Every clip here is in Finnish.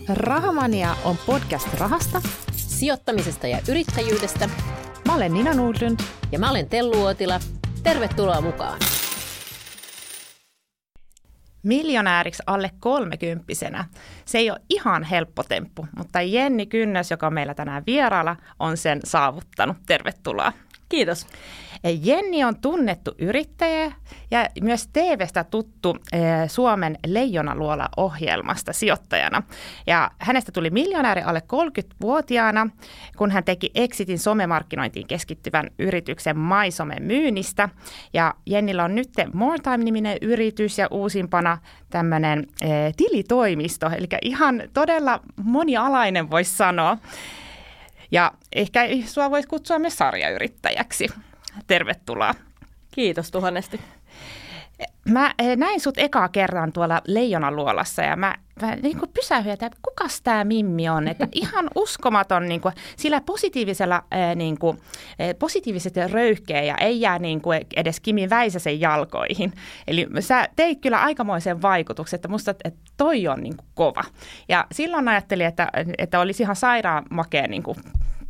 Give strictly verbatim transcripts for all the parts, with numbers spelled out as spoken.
Rahamania on podcast rahasta, sijoittamisesta ja yrittäjyydestä. Mä olen Nina Nordlund. Ja mä olen Tellu Uotila. Tervetuloa mukaan. Miljonääriksi alle kolmekymppisenä. Se ei ole ihan helppo temppu, mutta Jenni Kynnös, joka on meillä tänään vieraalla, on sen saavuttanut. Tervetuloa. Kiitos. Jenni on tunnettu yrittäjä ja myös T V:stä tuttu Suomen Leijonaluola-ohjelmasta sijoittajana. Ja hänestä tuli miljonääri alle kolmekymmentävuotiaana, kun hän teki exitin somemarkkinointiin keskittyvän yrityksen MySomen myynnistä. Ja Jennillä on nyt More Time-niminen yritys ja uusimpana tämmöinen eh, tilitoimisto, eli ihan todella monialainen voisi sanoa. Ja ehkä sua voisi kutsua myös sarjayrittäjäksi. Tervetuloa. Kiitos tuhannesti. Mä näin sut ekaa kerran tuolla Leijonaluolassa ja mä, mä niin kuin pysähdyin, että kukas tää Mimmi on? Että ihan uskomaton, niin kuin, sillä positiivisella niin kuin, positiivisesti röyhkeä ja ei jää niin kuin edes Kimi Väisäsen jalkoihin. Eli sä teit kyllä aikamoisen vaikutuksen, että musta että toi on niin kuin kova. Ja silloin ajattelin, että, että olisi ihan sairaan makea niin kuin,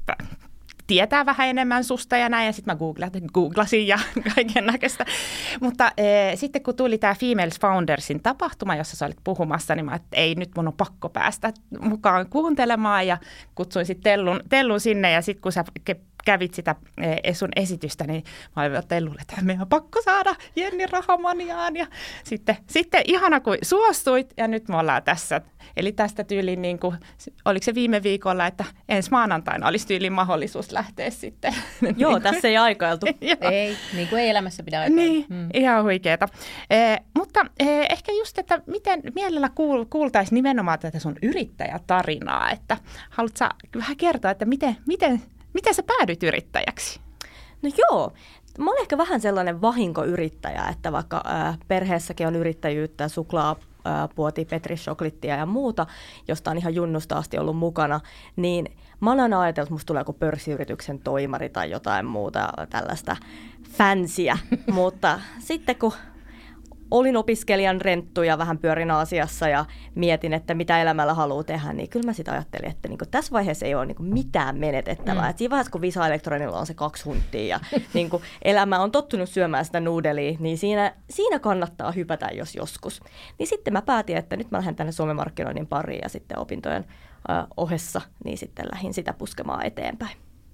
tietää vähän enemmän susta ja näin, ja sitten mä googlasin, googlasin ja kaiken näköistä. Mutta e, sitten kun tuli tämä Females Foundersin tapahtuma, jossa sä olit puhumassa, niin mä että ei, nyt mun on pakko päästä mukaan kuuntelemaan, ja kutsuin sitten Tellun, Tellun sinne, ja sitten kun sä kävit sitä e, sun esitystä, niin mä olin Tellulle, että meidän on pakko saada Jenni Rahamaniaan, ja sitten, sitten ihana kun suostuit, ja nyt me ollaan tässä. Eli tästä tyyliin, niin kuin, oliko se viime viikolla, että ensi maanantaina olisi tyyliin mahdollisuus lähteä sitten. Joo, tässä ei aikailtu. Ei, niin kuin ei elämässä pidä aikailla. Niin, mm. ihan huikeeta. Eh, mutta eh, ehkä just, että miten mielellä kuul, kuultaisiin nimenomaan tätä sun yrittäjätarinaa, että haluatko sä vähän kertoa, että miten, miten, miten sä päädyit yrittäjäksi? No joo. Mä olen ehkä vähän sellainen vahinkoyrittäjä, että vaikka äh, perheessäkin on yrittäjyyttä, suklaa, puoti, Petri Choklittia ja muuta, josta on ihan junnusta asti ollut mukana, niin mä oon aina ajatellut, että musta tulee joku pörssiyrityksen toimari tai jotain muuta tällaista fansia, mutta sitten kun olin opiskelijan renttu ja vähän pyörin Aasiassa ja mietin, että mitä elämällä haluaa tehdä, niin kyllä mä sitä ajattelin, että niinku tässä vaiheessa ei ole niinku mitään menetettävää. Mm. Et siinä vaiheessa, kun Visa Elektronilla on se kaksi huntia ja niinku elämä on tottunut syömään sitä nuudelia, niin siinä, siinä kannattaa hypätä, jos joskus. Niin sitten mä päätin, että nyt mä lähden tänne somemarkkinoinnin pariin ja sitten opintojen äh, ohessa, niin sitten lähdin sitä puskemaan eteenpäin.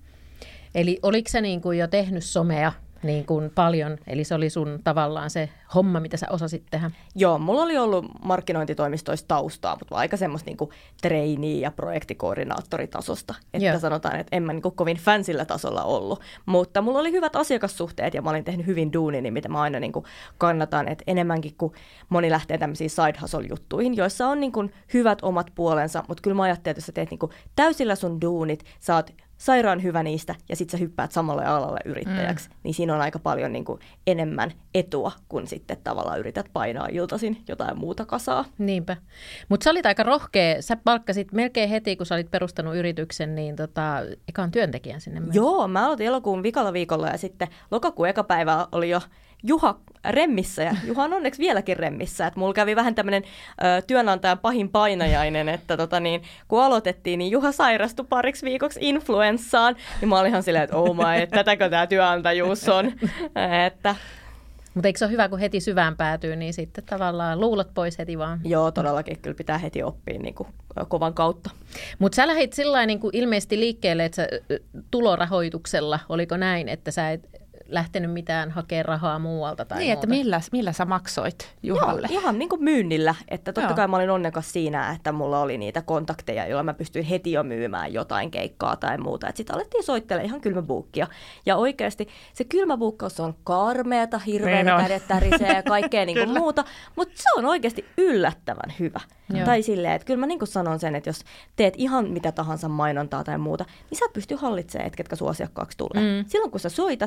Eli oliko sä niin kuin jo tehnyt somea niin kuin paljon, eli se oli sun tavallaan se homma, mitä sä osasit tehdä? Joo, mulla oli ollut markkinointitoimistoista taustaa, mutta aika semmoista niin kuin trainee- ja projektikoordinaattoritasosta, että Joo. sanotaan, että en mä niin kuin kovin fansillä tasolla ollut, mutta mulla oli hyvät asiakassuhteet ja mä olin tehnyt hyvin duunini, mitä mä aina niin kuin kannatan, että enemmänkin kuin moni lähtee tämmöisiin side hustle-juttuihin, joissa on niin kuin hyvät omat puolensa, mutta kyllä mä ajattelin, että jos sä teet niin kuin täysillä sun duunit, sä oot sairaan hyvä niistä, ja sitten sä hyppäät samalle alalle yrittäjäksi, mm. niin siinä on aika paljon niin kuin enemmän etua, kun sitten tavallaan yrität painaa iltaisin jotain muuta kasaa. Niinpä. Mutta sä olit aika rohkea. Sä palkkasit melkein heti, kun sä olit perustanut yrityksen, niin tota, ekan työntekijän sinne myös. Joo, mä aloitin elokuun vikalla viikolla, ja sitten lokakuun eka päivä oli jo Juha remmissä, ja Juha on onneksi vieläkin remmissä, että mulla kävi vähän tämmöinen ö, työnantajan pahin painajainen, että tota niin, kun aloitettiin, niin Juha sairastui pariksi viikoksi influenssaan, niin mä olin ihan silleen, että oh my, että tätäkö tämä työnantajuus on, että mutta eikö se ole hyvä, kun heti syvään päätyy, niin sitten tavallaan luulot pois heti vaan? Joo, todellakin. Kyllä pitää heti oppia niin kuin kovan kautta. Mutta sä lähdit sillain niin kuin ilmeisesti liikkeelle, että sä tulorahoituksella, oliko näin, että sä et lähtenyt mitään hakea rahaa muualta tai niin, muuta? Että millä, millä sä maksoit Juhalle? Joo, ihan niin kuin myynnillä. Että totta Joo. kai mä olin onnekas siinä, että mulla oli niitä kontakteja, joilla mä pystyin heti jo myymään jotain keikkaa tai muuta. Sitten alettiin soittelemaan ihan kylmäbuukkia. Ja oikeasti se kylmäbuukkaus on karmeata, hirveätä, kädet tärisee ja kaikkea niin kuin muuta. Mutta se on oikeasti yllättävän hyvä. Joo. Tai silleen, että kyllä mä niin kuin sanon sen, että jos teet ihan mitä tahansa mainontaa tai muuta, niin sä et pysty hallitsemaan, että ketkä sun asiakkaaksi tulee. Mm. Silloin kun sä soitat, niin sä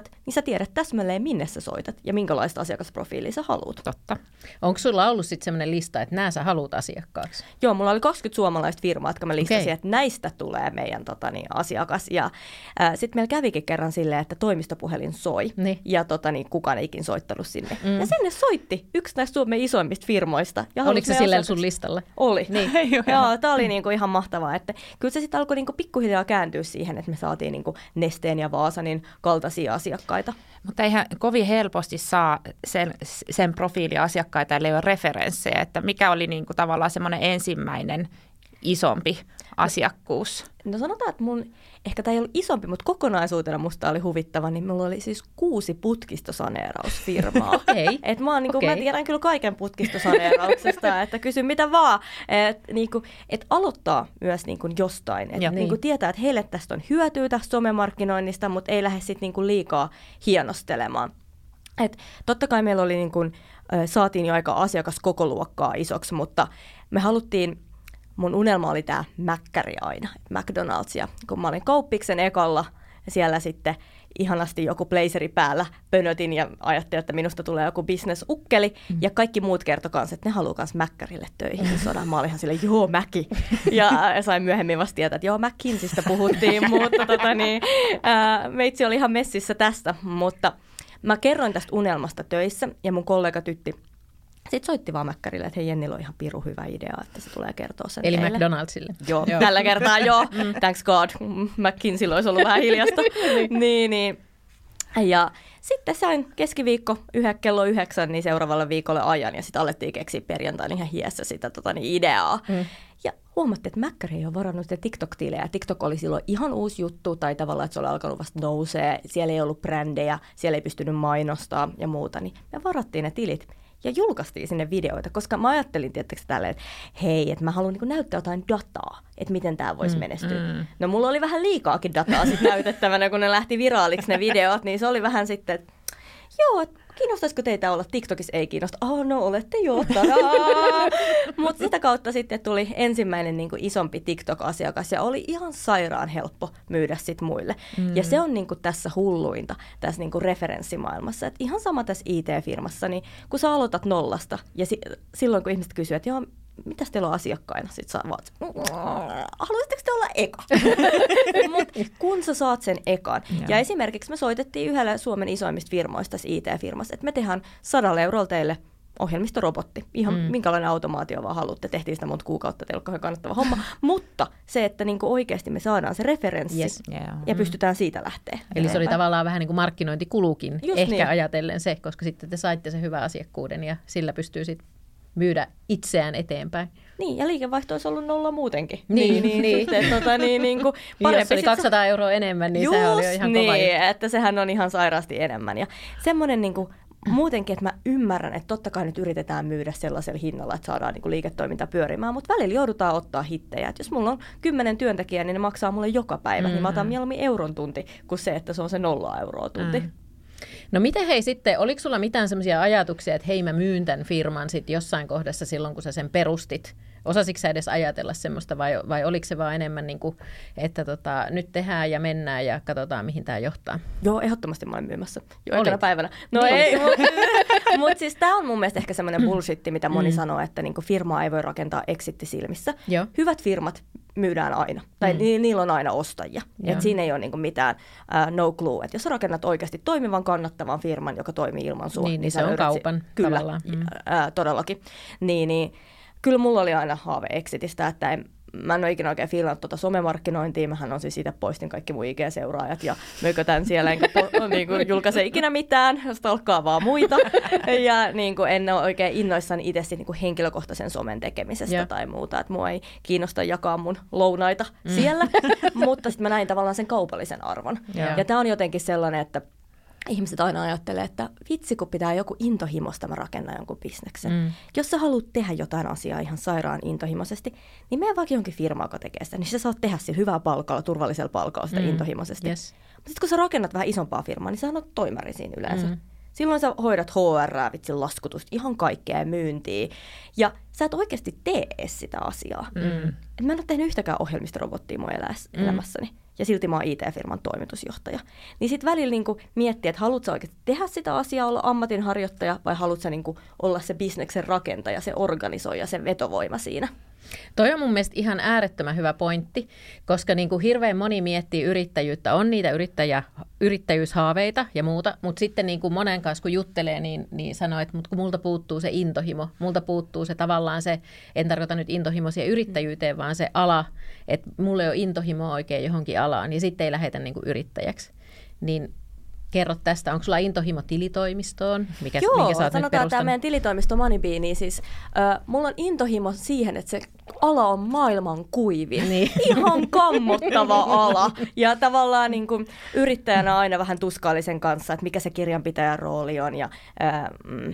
tiedät täsmälleen, minne sä soitat ja minkälaista asiakasprofiilia sä haluat. Totta. Onko sulla ollut sitten sellainen lista, että nämä sä haluat asiakkaaksi? Joo, mulla oli kaksikymmentä suomalaista firmaa, jotka mä listasin, Okei. että näistä tulee meidän tota, niin, asiakas. Ja sitten meillä kävikin kerran silleen, että toimistopuhelin soi Niin. ja tota, niin, kukaan ei ikin soittanut sinne. Mm. Ja sinne soitti yksi näistä Suomen isoimmista firmoista. Ja Oliko se meidän silleen asiakas- sun listalla? Oli. Niin. Joo, tämä oli niinku ihan mahtavaa. Että kyllä se sitten alkoi niinku pikkuhiljaa kääntyä siihen, että me saatiin niinku Nesteen ja Vaasanin kaltaisia asiakkaita. Mutta eihän kovin helposti saa sen, sen profiilin asiakkaita, ellei ole referenssejä, että mikä oli niin kuin tavallaan semmoinen ensimmäinen isompi asiakkuus. No sanotaan, että mun, ehkä tämä ei ollut isompi, mutta kokonaisuutena musta oli huvittava, niin mulla oli siis kuusi putkistosaneerausfirmaa. Okei. Et mä, oon, niin kuin, Okei. mä tiedän kyllä kaiken putkistosaneerauksesta, että kysy mitä vaan. Että niin kuin, et aloittaa myös niin kuin jostain. Että Joo. niin kuin tietää, että heille tästä on hyötyä tästä somemarkkinoinnista, mutta ei lähde sitten niin kuin liikaa hienostelemaan. Et totta kai meillä oli niin kuin, saatiin jo aika asiakaskokoluokkaa isoksi, mutta me haluttiin, mun unelma oli tämä mäkkäri aina, McDonald's. Ja kun mä olin Kauppiksen ekalla, siellä sitten ihanasti joku blazeri päällä pönötin ja ajattelin, että minusta tulee joku business-ukkeli. Mm. Ja kaikki muut kertoi kanssa, että ne haluaa myös mäkkärille töihin. Sodan. Mä olin ihan silleen, joo, Mäki. Ja sain myöhemmin vasta tietää, että joo, McKinseystä puhuttiin, mutta tota niin, ää, meitsi oli ihan messissä tästä. Mutta mä kerroin tästä unelmasta töissä ja mun kollega tytti sitten soitti vaan Mäkkärille, että hei, Jennillä on ihan piru hyvä idea, että se tulee kertoa sen Eli teille. McDonaldsille. Joo, joo, tällä kertaa joo. Thanks God. McKinseyllä olisi ollut vähän hiljasta. niin, niin. Ja sitten sain keskiviikko yhä, kello yhdeksän niin seuraavalle viikolle ajan ja sitten alettiin keksiä perjantaina ihan hiessä sitä tota, niin ideaa. Mm. Ja huomattiin, että Mäkkäri ei ole varannut sitä TikTok-tilejä. TikTok oli silloin ihan uusi juttu tai tavallaan, että se oli alkanut vasta nousee. Siellä ei ollut brändejä, siellä ei pystynyt mainostaa ja muuta. Niin me varattiin ne tilit. Ja julkaistiin sinne videoita, koska mä ajattelin tietysti tälleen, että hei, että mä haluan niin näyttää jotain dataa, että miten tämä voisi mm, menestyä. Mm. No mulla oli vähän liikaakin dataa sit näytettävänä, kun ne lähti viraaliksi ne videot, niin se oli vähän sitten, että joo, että kiinnostaisiko teitä olla TikTokissa? Ei kiinnosta. Ah, no olette jo, mutta sitä kautta sitten tuli ensimmäinen niin kuin isompi TikTok-asiakas ja oli ihan sairaan helppo myydä sit muille. Mm. Ja se on niin kuin tässä hulluinta, tässä niin kuin referenssimaailmassa. Et ihan sama tässä I T-firmassa, niin kun sä aloitat nollasta ja si- silloin kun ihmiset kysyy, että joo, mitäs teillä on asiakkaina? Sitten sä vaat, haluaisitteko te olla eka? Mutta kun sä saat sen ekan. Ja. ja esimerkiksi me soitettiin yhdelle Suomen isoimmista firmoista tässä I T-firmassa, että me tehdään sadalla eurolla teille ohjelmistorobotti. Ihan mm. minkälainen automaatio vaan haluatte. Tehtiin sitä monta kuukautta, teillä on kauhean kannattava homma. Mutta se, että niinku oikeasti me saadaan se referenssi yes. yeah. ja pystytään siitä lähteä. Eli eteenpäin. se oli tavallaan vähän niin kuin markkinointikulukin, Just ehkä niin. ajatellen se, koska sitten te saitte sen hyvän asiakkuuden ja sillä pystyy sitten myydä itseään eteenpäin. Niin, ja liikevaihto olisi ollut nolla muutenkin. Niin, niin, niin. Sitten, tota, niin, niin kuin parempi jos oli kaksisataa euroa enemmän, niin sehän oli jo ihan niin, kova juttu. että sehän on ihan sairaasti enemmän. Ja semmoinen niin kuin, muutenkin, että mä ymmärrän, että totta kai nyt yritetään myydä sellaisella hinnalla, että saadaan niin kuin liiketoiminta pyörimään, mutta välillä joudutaan ottaa hittejä. Että jos mulla on kymmenen työntekijää, niin ne maksaa mulle joka päivä, mm-hmm. niin mä otan mieluummin euron tunti kuin se, että se on se nolla euroa tunti. Mm. No miten hei sitten, oliko sulla mitään semmoisia ajatuksia, että hei mä myyn tämän firman sitten jossain kohdassa silloin, kun sä sen perustit? Osasitko sä edes ajatella semmoista vai, vai oliko se vaan enemmän niin kuin, että tota, nyt tehdään ja mennään ja katsotaan mihin tämä johtaa? Joo, ehdottomasti mä olen myymässä jo Olit? ekana päivänä. No niin. ei, mutta mut siis tämä on mun mielestä ehkä semmoinen bullshitti, mitä moni mm. sanoo, että niinku firmaa ei voi rakentaa exitti silmissä. Joo. Hyvät firmat myydään aina, tai mm. ni- niillä on aina ostajia. Et siinä ei ole niinku mitään uh, no clue. Et jos sä rakennat oikeasti toimivan, kannattavan firman, joka toimii ilman sua, niin, niin, niin sä se on löydät kaupan si- Kyllä, tavallaan. Mm. uh, todellakin. Niin, niin, kyllä mulla oli aina haave exitistä, että en, mä en ole ikinä oikein fiilannut tuota somemarkkinointia. Mähän on siis siitä poistin kaikki mun I G-seuraajat ja mökötän siellä, enkä po, niin kuin, julkaise ikinä mitään, stalkkaa vaan muita. Ja niin kuin, en ole oikein innoissani itse niin kuin henkilökohtaisen somen tekemisestä ja. tai muuta. Että mua ei kiinnosta jakaa mun lounaita mm. siellä, mutta sitten mä näin tavallaan sen kaupallisen arvon. Ja, ja tämä on jotenkin sellainen, että ihmiset aina ajattelee, että vitsi, kun pitää joku intohimosta mä rakennan jonkun bisneksen. Mm. Jos sä haluat tehdä jotain asiaa ihan sairaan intohimoisesti, niin mene vaikka jonkin firma, joka tekee sitä, niin sä saat tehdä sillä hyvää palkalla, turvallisella palkalla sitä mm. intohimoisesti. Yes. Mutta sitten kun sä rakennat vähän isompaa firmaa, niin sä annat toimari siinä yleensä. Mm. Silloin sä hoidat H R, vitsin laskutusta, ihan kaikkea myyntiä. Ja sä et oikeasti tee edes sitä asiaa. Mm. Et mä en ole tehnyt yhtäkään ohjelmistorobottia mun mm. elämässäni. Ja silti mä oon I T-firman toimitusjohtaja. Niin sit välillä niinku miettiä, että haluatko sä oikeasti tehdä sitä asiaa, olla ammatinharjoittaja, vai haluatko sä niinku olla se bisneksen rakentaja, se organisoija, se vetovoima siinä. Toi on mun mielestä ihan äärettömän hyvä pointti, koska niin kuin hirveän moni miettii yrittäjyyttä, on niitä yrittäjä, yrittäjyyshaaveita ja muuta, mutta sitten niin kuin monen kanssa kun juttelee, niin, niin sanoo, että kun multa puuttuu se intohimo, multa puuttuu se tavallaan se, en tarkoita nyt intohimoisia yrittäjyyteen, vaan se ala, että mulla ei ole intohimoa oikein johonkin alaan ja sitten ei lähetä niin kuin yrittäjäksi, niin kerro tästä. Onko sulla intohimo tilitoimistoon? Mikä, Joo, minkä sä oot sanotaan tämä meidän tilitoimisto Moneybee, niin siis äh, mulla on intohimo siihen, että se ala on maailman kuivin. Niin. Ihan kammottava ala. Ja tavallaan niin kuin, yrittäjänä aina vähän tuskaallisen kanssa, että mikä se kirjanpitäjän rooli on. Ja, äh, mm,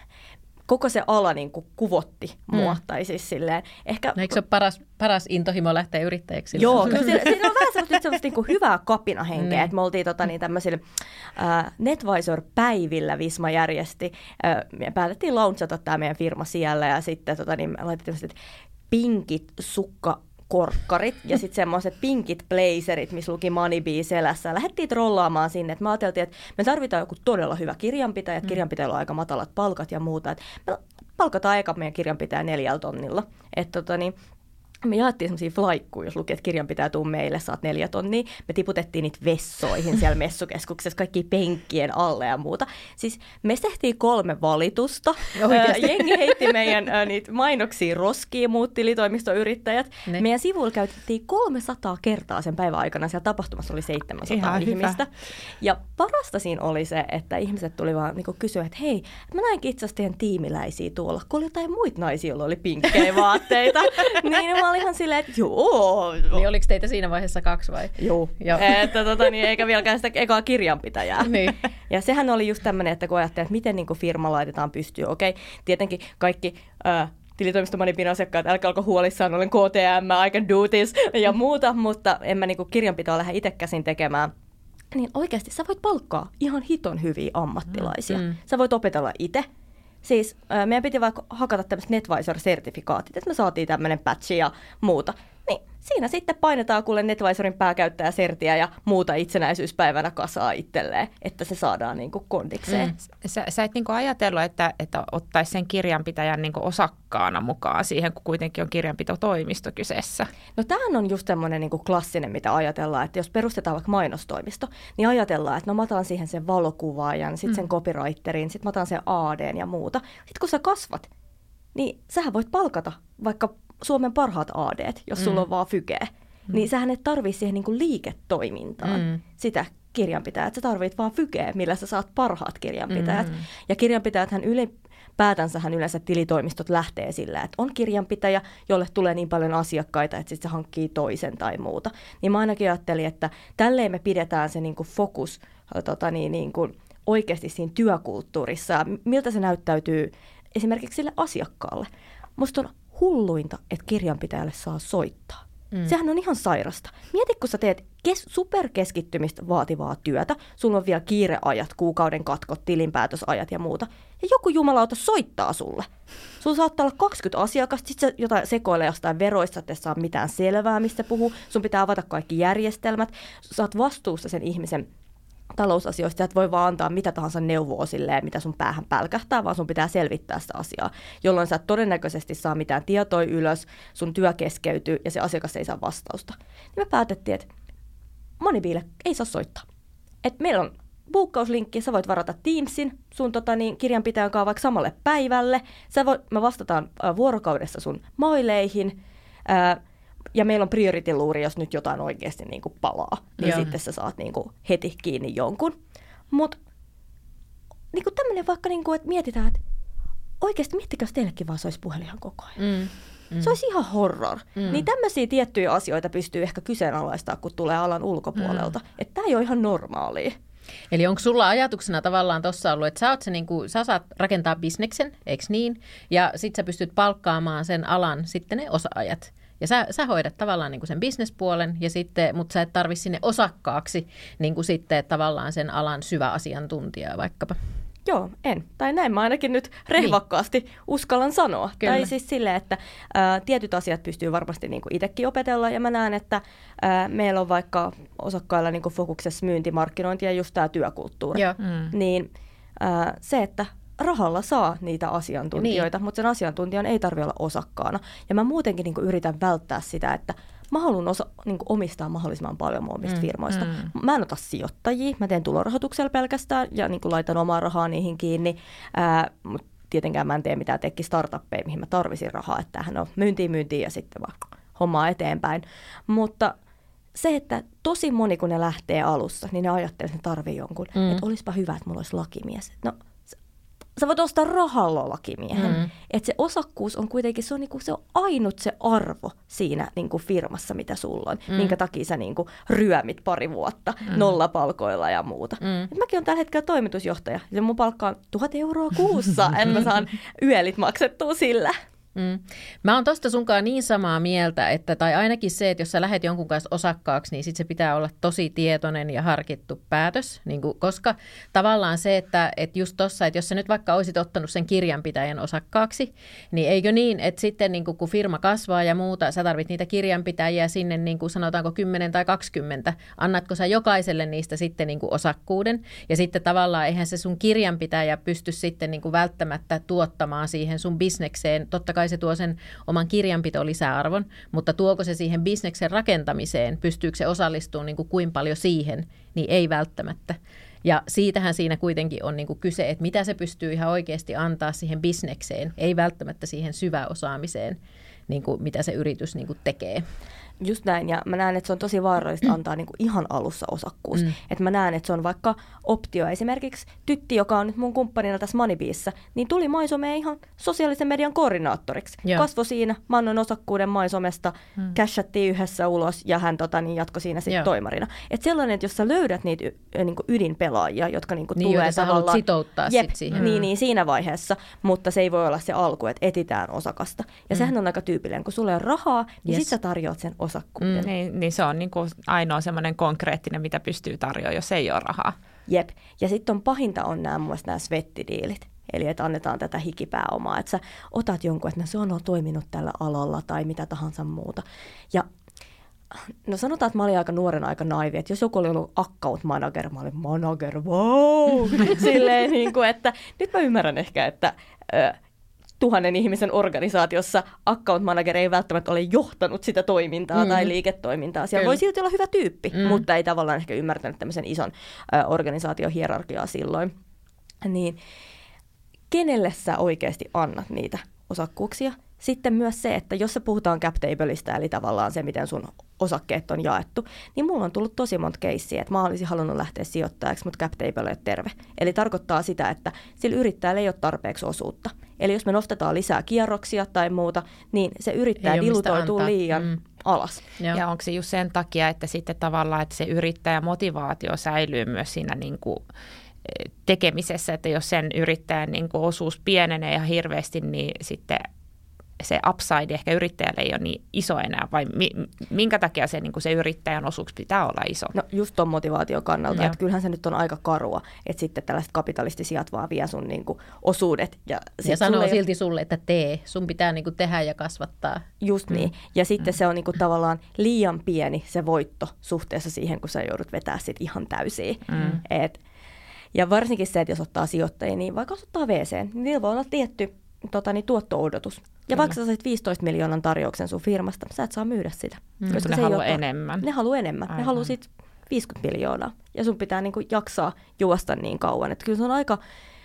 koko se ala niin kuin kuvotti mua. Mm. Tai siis silleen, ehkä... No, eikö se ole paras, paras intohimo lähteä yrittäjäksi? Joo, kyllä siinä, siinä on vähän sellaista, sellaista niin kuin hyvää kapinahenkeä. Mm. Että me oltiin tota, niin tämmöisillä äh, NetVisor-päivillä Visma järjesti. Äh, me päätettiin launchata tämä meidän firma siellä ja sitten tota, niin me laitettiin sellaiset pinkit sukka korkkarit ja sitten semmoiset pinkit blazerit, missä luki Moneybee selässä. Lähdettiin trollaamaan sinne, että me ajateltiin, että me tarvitaan joku todella hyvä kirjanpitäjä, että kirjanpitäjällä on aika matalat palkat ja muuta. Että me palkataan eka meidän kirjanpitäjä neljällä tonnilla. Että tota niin, me jaettiin semmoisia flaikkuja, jos luki, että kirjanpitäjä tuu meille, saat neljä tonnia. Me tiputettiin niitä vessoihin siellä messukeskuksessa, kaikki penkkien alle ja muuta. Siis me tehtiin kolme valitusta. Jengi heitti meidän ä, niitä mainoksia roskiin, muut tilitoimistoyrittäjät. Ne. Meidän sivuilla käytettiin kolmesataa kertaa sen päivän aikana. Siellä tapahtumassa oli seitsemänsataa Ihan ihmistä. Hyvä. Ja parasta siinä oli se, että ihmiset tuli vaan niin kysyä, että hei, mä näinkin itse asiassa teidän tiimiläisiä tuolla, kun oli jotain muita naisia, joilla oli pinkkejä vaatteita. Niin mä olin ihan silleen, että joo. Niin oliko teitä siinä vaiheessa kaksi vai? Joo. joo. Että tota, niin, eikä vieläkään sitä ekaa kirjanpitäjää. Niin. Ja sehän oli just tämmöinen, että kun ajattelee, että miten niin kuin firma laitetaan pystyyn. Okei, tietenkin kaikki äh, tilitoimisto Moneybeen asiakkaat, älkää olko huolissaan, olen K T M, I can do this ja muuta, mutta en mä niin kuin kirjanpitoa lähde itse käsin tekemään. Niin oikeasti sä voit palkkaa ihan hiton hyviä ammattilaisia. Mm. Sä voit opetella itse. Siis äh, meidän piti vaikka hakata tämmöiset NetVisor-sertifikaatit, että me saatiin tämmöinen patchi ja muuta. Niin siinä sitten painetaan kuule NetVisorin pääkäyttäjäsertiä ja muuta itsenäisyyspäivänä kasaa itselleen, että se saadaan niin kuin kondikseen. Mm. Sä, sä et niin kuin ajatellut, että, että ottaisi sen kirjanpitäjän niin kuin osakkaana mukaan siihen, kun kuitenkin on kirjanpitotoimisto kyseessä? No tämähän on just semmoinen niin kuin klassinen, mitä ajatellaan, että jos perustetaan vaikka mainostoimisto, niin ajatellaan, että no mä otan siihen sen valokuvaajan, sitten sen mm. copywriterin, sitten mä otan sen A D:n ja muuta. Sitten kun sä kasvat, niin sähän voit palkata vaikka Suomen parhaat A D:t, jos mm. sulla on vaan fykeä, mm. niin sähän et tarvitse siihen niinku liiketoimintaan mm. sitä kirjanpitäjää, että sä tarvitset vaan fykeä, millä sä saat parhaat kirjanpitäjät. Mm. Ja kirjanpitäjäthän ylipäätänsähän yleensä tilitoimistot lähtee sillä, että on kirjanpitäjä, jolle tulee niin paljon asiakkaita, että sitten se hankkii toisen tai muuta. Niin mä ainakin ajattelin, että tälleen me pidetään se niinku fokus tota niin, niinku oikeasti siinä työkulttuurissa ja miltä se näyttäytyy esimerkiksi sille asiakkaalle. Musta on hulluinta, että kirjanpitäjälle saa soittaa. Mm. Sehän on ihan sairasta. Mieti, kun sä teet kes- superkeskittymistä vaativaa työtä, sulla on vielä kiireajat, kuukauden katkot, tilinpäätösajat ja muuta, ja joku jumalauta soittaa sulle. Sulla saattaa olla kaksikymmentä asiakasta, sit sä jotain sekoilee jostain veroista, että et saa mitään selvää, mistä puhuu. Sun pitää avata kaikki järjestelmät. Sä oot vastuussa sen ihmisen talousasioista, että voi vaan antaa mitä tahansa neuvoa silleen, mitä sun päähän pälkähtää, vaan sun pitää selvittää sitä asiaa, jolloin sä et todennäköisesti saa mitään tietoa ylös, sun työ keskeytyy ja se asiakas ei saa vastausta. Niin me päätettiin, että Moneybeelle ei saa soittaa. Et meillä on buukkauslinkki, sä voit varata Teamsin sun tota, niin, kirjanpitäjän kanssa vaikka samalle päivälle. Sä voit, me vastataan äh, vuorokaudessa sun maileihin. Äh, Ja meillä on priority-luuri, jos nyt jotain oikeasti niin kuin palaa, niin Joo. sitten sä saat niin kuin heti kiinni jonkun. Mutta niin tämmöinen vaikka, niin kuin, että mietitään, että oikeasti miettikää, jos teillekin vaan soisi puhelin ihan koko ajan. Mm, mm. Se olisi ihan horror. Mm. Niin tämmöisiä tiettyjä asioita pystyy ehkä kyseenalaistaa, kun tulee alan ulkopuolelta. Mm. Että tämä ei ole ihan normaalia. Eli onko sulla ajatuksena tavallaan tuossa ollut, että sä, oot se niin kuin, sä saat rakentaa bisneksen, eikö niin? Ja sit sä pystyt palkkaamaan sen alan sitten ne osaajat. Ja sä, sä hoidat tavallaan niin kuin sen bisnespuolen, ja sitten, mutta sä et tarvitse sinne osakkaaksi niin kuin sitten tavallaan sen alan syvä asiantuntijaa vaikkapa. Joo, en. Tai näin mä ainakin nyt rehvakkaasti niin. uskallan sanoa. Kyllä. Tai siis silleen, että ä, tietyt asiat pystyy varmasti niin kuin itsekin opetella, ja mä näen, että ä, meillä on vaikka osakkailla niin kuin fokuksessa myyntimarkkinointi ja just tämä työkulttuuri. Joo. Mm. Niin ä, se, että rahalla saa niitä asiantuntijoita, niin. mutta sen asiantuntijan ei tarvitse olla osakkaana. Ja mä muutenkin niin kuin yritän välttää sitä, että mä haluan osa, niin kuin omistaa mahdollisimman paljon mun omista mm, firmoista. Mm. Mä en ota sijoittajia, mä teen tulorahoituksella pelkästään ja niin kuin laitan omaa rahaa niihin kiinni. Ää, mutta tietenkään mä en tee mitään tekki startuppeja, mihin mä tarvisin rahaa. Että tämähän on myyntiin myyntiin ja sitten vaan hommaa eteenpäin. Mutta se, että tosi moni kun ne lähtee alussa, niin ne ajattelee, että ne tarvii jonkun. Mm. Että olisipa hyvä, että mulla olisi lakimies. No, sä voit ostaa rahalla lakimiehen. Mm. Että se osakkuus on kuitenkin, se on, niinku, se on ainut se arvo siinä niinku firmassa, mitä sulla on. Mm. Minkä takia sä niinku ryömit pari vuotta mm. nollapalkoilla ja muuta. Mm. Et mäkin olen tällä hetkellä toimitusjohtaja. Ja mun palkka on tuhat euroa kuussa, että mä saan yölit maksettua sillä. Mm. Mä oon tosta sunkaan niin samaa mieltä, että tai ainakin se, että jos sä lähdet jonkun kanssa osakkaaksi, niin sit se pitää olla tosi tietoinen ja harkittu päätös, niin kuin, koska tavallaan se, että, että just tossa, että jos sä nyt vaikka olisit ottanut sen kirjanpitäjän osakkaaksi, niin eikö niin, että sitten niin kuin, kun firma kasvaa ja muuta, sä tarvit niitä kirjanpitäjiä sinne niin kuin sanotaanko kymmenen tai kaksikymmentä, annatko sä jokaiselle niistä sitten niin kuin osakkuuden, ja sitten tavallaan eihän se sun kirjanpitäjä pysty sitten niin kuin välttämättä tuottamaan siihen sun bisnekseen, totta kai se tuo sen oman kirjanpito lisäarvon, mutta tuoko se siihen bisneksen rakentamiseen, pystyykö se osallistumaan niin kuin kuin paljon siihen, niin ei välttämättä. Ja siitähän siinä kuitenkin on niin kuin kyse, että mitä se pystyy ihan oikeasti antaa siihen bisnekseen, ei välttämättä siihen syväosaamiseen, niin kuin mitä se yritys niin kuin tekee. Just näin, ja mä näen, että se on tosi vaarallista antaa niin kuin ihan alussa osakkuus. Mm. Että mä näen, että se on vaikka optio. Esimerkiksi Tytti, joka on nyt mun kumppanina tässä Moneybeesissä, niin tuli MySomeen ihan sosiaalisen median koordinaattoriksi. Joo. Kasvoi siinä, mä annoin osakkuuden MySomesta, mm. cashattiin yhdessä ulos ja hän tota, niin jatkoi siinä sitten toimarina. Että sellainen, että jos sä löydät niitä niin kuin ydinpelaajia, jotka niin kuin niin, tulee joita sä haluat sitouttaa jep, sit siihen. Niin, niin, siinä vaiheessa, mutta se ei voi olla se alku, että etitään osakasta. Ja mm. sehän on aika tyypillinen, kun sulla on rahaa, niin yes. sit sä tarjoat sen osakkuuden. Mm. Niin, niin se on niin kuin ainoa semmoinen konkreettinen, mitä pystyy tarjoamaan, jos ei ole rahaa. Jep. Ja sitten on pahinta on nämä, muista nämä svettidiilit. Eli että annetaan tätä hikipääomaa, että sä otat jonkun, että no, se on toiminut tällä alalla tai mitä tahansa muuta. Ja no sanotaan, että mä olin aika nuorena aika naivi, että jos joku oli ollut account manager, mä olin manager, wow! Silleen niin kuin, että nyt mä ymmärrän ehkä, että Ö, tuhannen ihmisen organisaatiossa account manager ei välttämättä ole johtanut sitä toimintaa mm. tai liiketoimintaa. Siellä Kyllä. voi silti olla hyvä tyyppi, mm. mutta ei tavallaan ehkä ymmärtänyt tämmöisen ison ö, organisaation hierarkiaa silloin. Niin kenelle sä oikeasti annat niitä osakkuuksia? Sitten myös se, että jos se puhutaan cap tableista, eli tavallaan se, miten sun osakkeet on jaettu, niin mulla on tullut tosi monta keissiä, että mä olisin halunnut lähteä sijoittajaksi, mutta cap table ei ole terve. Eli tarkoittaa sitä, että sillä yrittäjällä ei ole tarpeeksi osuutta. Eli jos me nostetaan lisää kierroksia tai muuta, niin se yrittäjä dilutoituu liian mm. alas. Joo. Ja onko se just sen takia, että sitten tavallaan, että se yrittäjän motivaatio säilyy myös siinä niin kuin tekemisessä, että jos sen yrittäjän niin kuin osuus pienenee ihan hirveästi, niin sitten se upside ehkä yrittäjälle ei ole niin iso enää, vai mi, minkä takia se, niin kuin se yrittäjän osuus pitää olla iso? No just ton motivaation kannalta, että kyllähän se nyt on aika karua, että sitten tällaiset kapitalistisijat vaan vie sun niin kuin osuudet. Ja, ja sanoo silti ole sulle, että tee, sun pitää niin kuin tehdä ja kasvattaa. Just mm. niin, ja sitten mm. se on niin kuin tavallaan liian pieni se voitto suhteessa siihen, kun sä joudut vetää sit ihan täysiin. Mm. Et, ja varsinkin se, että jos ottaa sijoittajia, niin vaikka jos ottaa V C, niin niillä voi olla tietty tota, niin tuotto-odotus. Ja Kyllä. vaikka sä sait viisitoista miljoonan tarjouksen sun firmasta, sä et saa myydä sitä. Mm. Koska ne haluaa enemmän. Ne haluaa enemmän. Aivan. Ne haluaa sit viisikymmentä miljoonaa. Ja sun pitää niinku jaksaa juosta niin kauan. Et kyllä se on aika,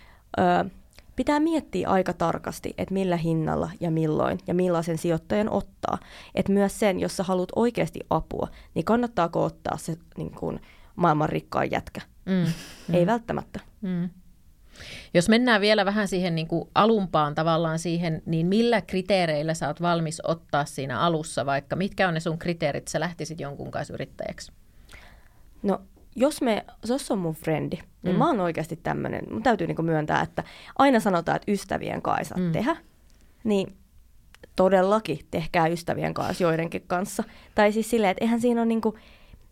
ö, pitää miettiä aika tarkasti, että millä hinnalla ja milloin ja millaisen sijoittajan ottaa. Että myös sen, jos sä haluat oikeasti apua, niin kannattaako ottaa se niin kuin maailman rikkaan jätkä? Mm. Ei mm. välttämättä. Mm. Jos mennään vielä vähän siihen niin kuin alumpaan tavallaan siihen, niin millä kriteereillä sä oot valmis ottaa siinä alussa vaikka? Mitkä on ne sun kriteerit, että sä lähtisit jonkun kanssa yrittäjäksi? No jos, me, jos on mun frendi, niin mm. mä oon oikeasti tämmöinen, mun täytyy niin kuin myöntää, että aina sanotaan, että ystävien kanssa ei saa mm. tehdä, niin todellakin tehkää ystävien kanssa joidenkin kanssa. Tai siis silleen, että eihän siinä ole niin kuin,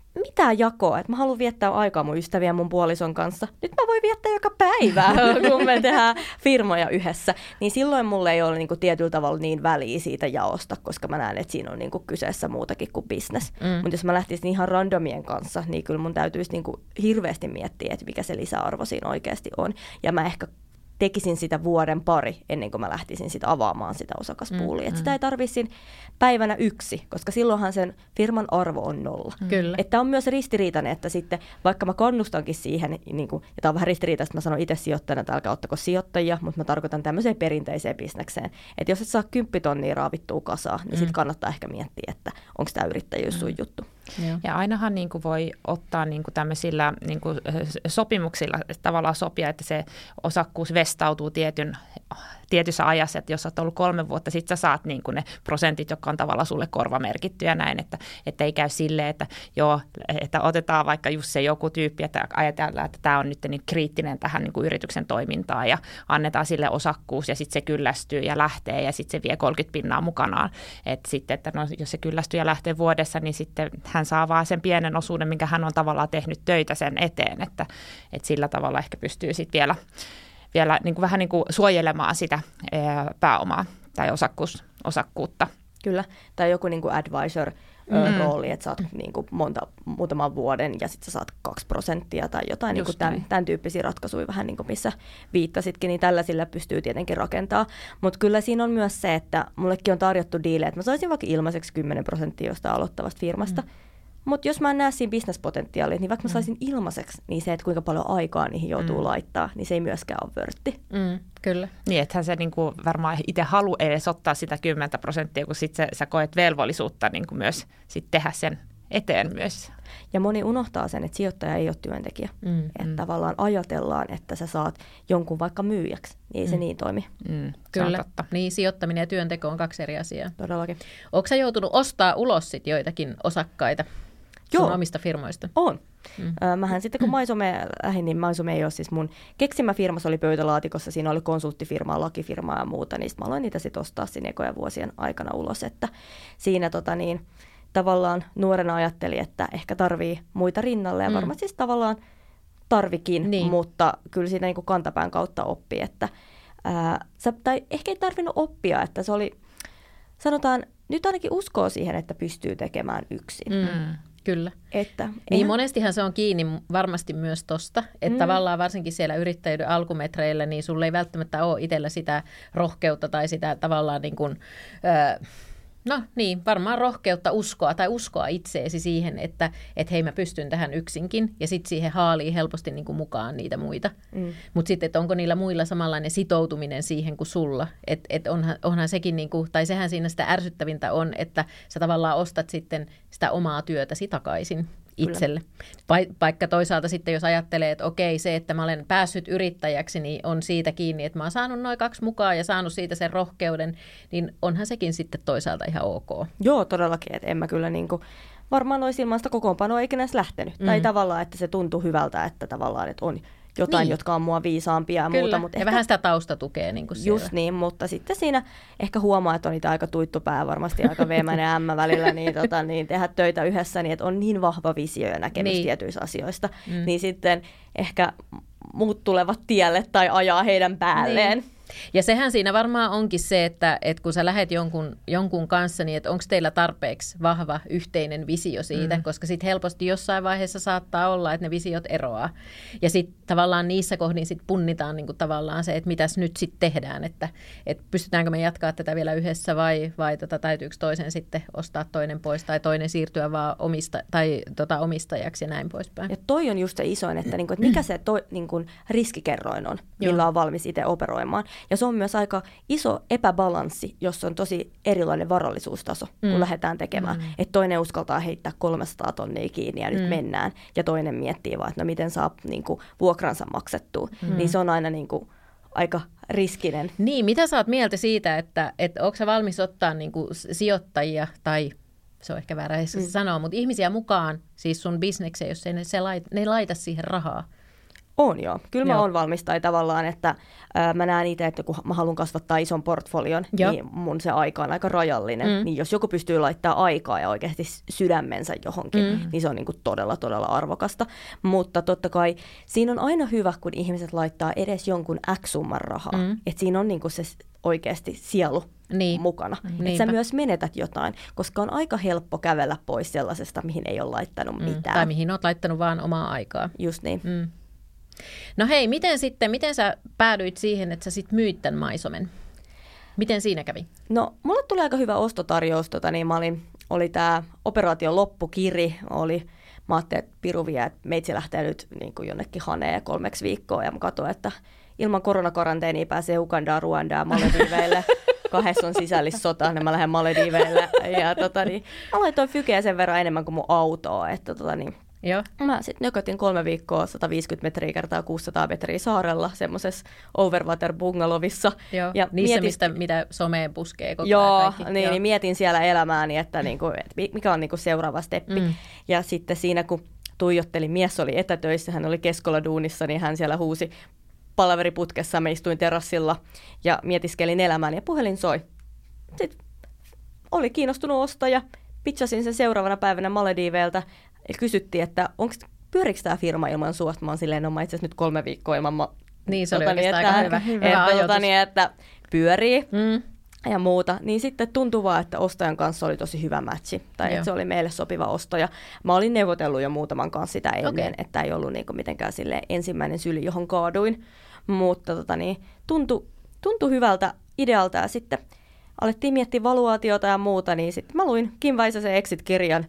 mitään jakoa, että mä haluan viettää aikaa mun ystävien mun puolison kanssa. Nyt mä voin viettää joka päivä, kun me tehdään firmoja yhdessä. Niin silloin mulle ei ole niin kuin tietyllä tavalla niin väliä siitä jaosta, koska mä näen, että siinä on niin kuin kyseessä muutakin kuin business. Mm. Mutta jos mä lähtisin ihan randomien kanssa, niin kyllä mun täytyisi niin kuin hirveästi miettiä, että mikä se lisäarvo siinä oikeasti on. Ja mä ehkä tekisin sitä vuoden pari ennen kuin mä lähtisin sitä avaamaan sitä osakaspuulia. Mm, että mm. sitä ei tarvitse päivänä yksi, koska silloinhan sen firman arvo on nolla. Kyllä. Että on myös ristiriitainen, että sitten vaikka mä kannustankin siihen, niin kuin, ja tämä on vähän ristiriitaista, mä sanon itse sijoittajana, että älkää ottako sijoittajia, mutta mä tarkoitan tämmöiseen perinteiseen bisnekseen. Että jos et saa kymppitonnia raavittua kasaan, niin mm. sitten kannattaa ehkä miettiä, että onko tämä yrittäjyys sun mm. juttu. Ja, ja ainahan niin kuin voi ottaa niin kuin tämmöisillä niin kuin sopimuksilla tavallaan sopia, että se osakkuus vestautuu tietyn, tietyssä ajassa, että jos olet ollut kolme vuotta, sitten sä saat niin kuin ne prosentit, jotka on tavallaan sulle korvamerkittyjä näin, että, että ei käy silleen, että joo, että otetaan vaikka just se joku tyyppi, että ajatellaan, että tämä on nyt niin kriittinen tähän niin kuin yrityksen toimintaan ja annetaan sille osakkuus ja sitten se kyllästyy ja lähtee ja sitten se vie kolmekymmentä pinnaa mukanaan. Että sitten, että no, jos se kyllästyy ja lähtee vuodessa, niin sitten hän saa vaan sen pienen osuuden, minkä hän on tavallaan tehnyt töitä sen eteen, että, että sillä tavalla ehkä pystyy sitten vielä, vielä niin kuin vähän niin kuin suojelemaan sitä pääomaa tai osakkuus, osakkuutta. Kyllä, tai joku niin kuin advisor-rooli, mm. että saat niin kuin monta, muutaman vuoden ja sitten sä saat kaksi prosenttia tai jotain niin kuin tämän, tämän tyyppisiä ratkaisuja vähän niin kuin missä viittasitkin, niin tällaisilla pystyy tietenkin rakentamaan. Mutta kyllä siinä on myös se, että mullekin on tarjottu diilejä, että mä saisin vaikka ilmaiseksi kymmenen prosenttia jostain aloittavasta firmasta. Mm. Mutta jos mä en näe siinä bisnespotentiaalia, niin vaikka mä saisin ilmaiseksi, niin se, että kuinka paljon aikaa niihin joutuu mm. laittaa, niin se ei myöskään ole vörtti. Mm, kyllä. Niin, ethän se niinku varmaan itse halua edes ottaa sitä kymmentä prosenttia, kun sit se, sä koet velvollisuutta niinku myös sit tehdä sen eteen myös. Ja moni unohtaa sen, että sijoittaja ei ole työntekijä. Mm, että mm. tavallaan ajatellaan, että sä saat jonkun vaikka myyjäksi. Niin ei mm. se niin toimi. Mm, kyllä. Totta. Niin, sijoittaminen ja työnteko on kaksi eri asiaa. Todellakin. Oletko sä joutunut ostaa ulos sit joitakin osakkaita sun Joo. omista firmoista? On. Mm. Mähän sitten kun MySome lähdin, niin MySome ei ole siis mun keksimä firma, se oli pöytälaatikossa, siinä oli konsulttifirmaa, lakifirmaa ja muuta, niin mä aloin niitä sitten ostaa siinä ekojen vuosien aikana ulos, että siinä tota niin, tavallaan nuorena ajattelin, että ehkä tarvii muita rinnalle ja varmasti siis tavallaan tarvikin, niin. Mutta kyllä siitä niin kuin kantapään kautta oppi, että ää, sä, tai ehkä ei tarvinnut oppia, että se oli, sanotaan, nyt ainakin uskoo siihen, että pystyy tekemään yksin. Mm. Kyllä. Että, niin eihän... monestihan se on kiinni varmasti myös tosta, että mm. tavallaan varsinkin siellä yrittäjyyden alkumetreillä, niin sulla ei välttämättä ole itsellä sitä rohkeutta tai sitä tavallaan niin kuin, öö, no niin, varmaan rohkeutta uskoa tai uskoa itseesi siihen, että et hei mä pystyn tähän yksinkin ja sitten siihen haalii helposti niin kuin mukaan niitä muita. Mm. Mutta sitten, että onko niillä muilla samanlainen sitoutuminen siihen kuin sulla, että et onhan, onhan sekin, niin kuin, tai sehän siinä sitä ärsyttävintä on, että sä tavallaan ostat sitten sitä omaa työtäsi takaisin itselle. Vaikka toisaalta sitten, jos ajattelee, että okei, se, että mä olen päässyt yrittäjäksi, niin on siitä kiinni, että mä oon saanut noin kaksi mukaan ja saanut siitä sen rohkeuden, niin onhan sekin sitten toisaalta ihan ok. Joo, todellakin, että en mä kyllä niin kuin, varmaan olisi ilman sitä kokoonpanoa eikä edes lähtenyt. Mm. Tai tavallaan, että se tuntuu hyvältä, että tavallaan, että on jotain, niin. Jotka on mua viisaampia ja kyllä. muuta. Mutta ja ehkä, vähän sitä taustatukea niin kuin siellä. Just niin, mutta sitten siinä ehkä huomaa, että on niitä aika tuittupää, varmasti aika veemäinen ämmä välillä, niin, tota, niin tehdä töitä yhdessä, niin että on niin vahva visio ja näkemys niin. tietyissä asioista, mm. niin sitten ehkä muut tulevat tielle tai ajaa heidän päälleen. Niin. Ja sehän siinä varmaan onkin se, että, että kun sä lähet jonkun, jonkun kanssa, niin että onko teillä tarpeeksi vahva yhteinen visio siitä, mm. koska sitten helposti jossain vaiheessa saattaa olla, että ne visiot eroaa. Ja sitten tavallaan niissä kohdin sit punnitaan niin kuin tavallaan se, että mitäs nyt sitten tehdään, että, että pystytäänkö me jatkaa tätä vielä yhdessä vai, vai tota, täytyykö toisen sitten ostaa toinen pois tai toinen siirtyä vaan omista, tai, tota, omistajaksi ja näin poispäin. Ja toi on just se isoin, että, niinku, että mikä se toi, niinku, riskikerroin on, millä Joo. on valmis itse operoimaan. Ja se on myös aika iso epäbalanssi, jos on tosi erilainen varallisuustaso, kun mm. lähdetään tekemään. Mm. Että toinen uskaltaa heittää kolmesataa tonnia kiinni ja nyt mm. mennään. Ja toinen miettii vaan, että no miten saa niin kuin, vuokransa maksettua. Mm. Niin se on aina niin kuin, aika riskinen. Niin, mitä sä oot mieltä siitä, että, että onko sä valmis ottaa niin kuin, sijoittajia tai... Se on ehkä väärä mm. sanoa, mutta ihmisiä mukaan siis sun bisnekseen, jos ei ne, se laita, ne ei laita siihen rahaa. On joo. Kyllä mä Joo. oon valmis tai tavallaan, että ää, mä näen itse, että kun mä haluan kasvattaa ison portfolion, joo. niin mun se aika on aika rajallinen. Mm. Niin jos joku pystyy laittaa aikaa ja oikeasti sydämensä johonkin, mm. niin se on niin kuin todella, todella arvokasta. Mutta totta kai siinä on aina hyvä, kun ihmiset laittaa edes jonkun X-summan rahaa. Mm. Että siinä on niin kuin se oikeasti sielu niin. mukana. Että sä myös menetät jotain, koska on aika helppo kävellä pois sellaisesta, mihin ei ole laittanut mm. mitään. Tai mihin oot laittanut vaan omaa aikaa. Just niin. Mm. No hei, miten sitten, miten sä päädyit siihen, että sä sit myit tämän maisomen? Miten siinä kävi? No, mulle tuli aika hyvä ostotarjous. Tota, niin mä olin, oli tää operaation loppukiri. Oli, mä ajattelin, että piru vie, että meitsi lähtee nyt niin kuin jonnekin Haneen kolmeksi viikkoa. Ja mä katsoin, että ilman koronakaranteenia pääsee Ugandaan, Ruandaan, Malediiveille. Kahdessa on sisällissota, niin mä lähden Malediiveille. Ja tota, niin, mä laitoin fykeä sen verran enemmän kuin mun autoa. Että, tota, niin, Joo. Mä sitten nökötin kolme viikkoa sata viisikymmentä metriä kertaa kuusisataa metriä saarella semmoisessa overwater bungalovissa. Joo, ja niissä, mietin, mistä, mitä someen puskee koko joo, ajan kaikki. Niin, Joo, niin mietin siellä elämääni, että, niinku, että mikä on niinku seuraava steppi. Mm. Ja sitten siinä, kun tuijottelin, mies oli etätöissä, hän oli keskolla duunissa, niin hän siellä huusi palaveriputkessa. Mä istuin terassilla ja mietiskelin elämääni ja puhelin soi. Sitten oli kiinnostunut ostaja, pitchasin sen seuraavana päivänä Malediiveiltä. Ja kysyttiin, että onko pyörikö tämä firma ilman sua? Mä oon silleen, no mä itse asiassa nyt kolme viikkoa ilman... Ma- niin, se oli tota, oikeastaan että, aika hyvä, hyvä että, ajoitus. Tota, niin, että pyörii mm. ja muuta. Niin sitten tuntui vaan, että ostajan kanssa oli tosi hyvä matchi. Tai että se oli meille sopiva ostaja. Mä olin neuvotellut jo muutaman kanssa sitä ennen, okay. että ei ollut niinku mitenkään silleen ensimmäinen syli, johon kaaduin. Mutta tota, niin, tuntui, tuntui hyvältä idealta ja sitten alettiin miettiä valuaatiota ja muuta. Niin sitten mä luin Kim Väisäsen Exit-kirjan.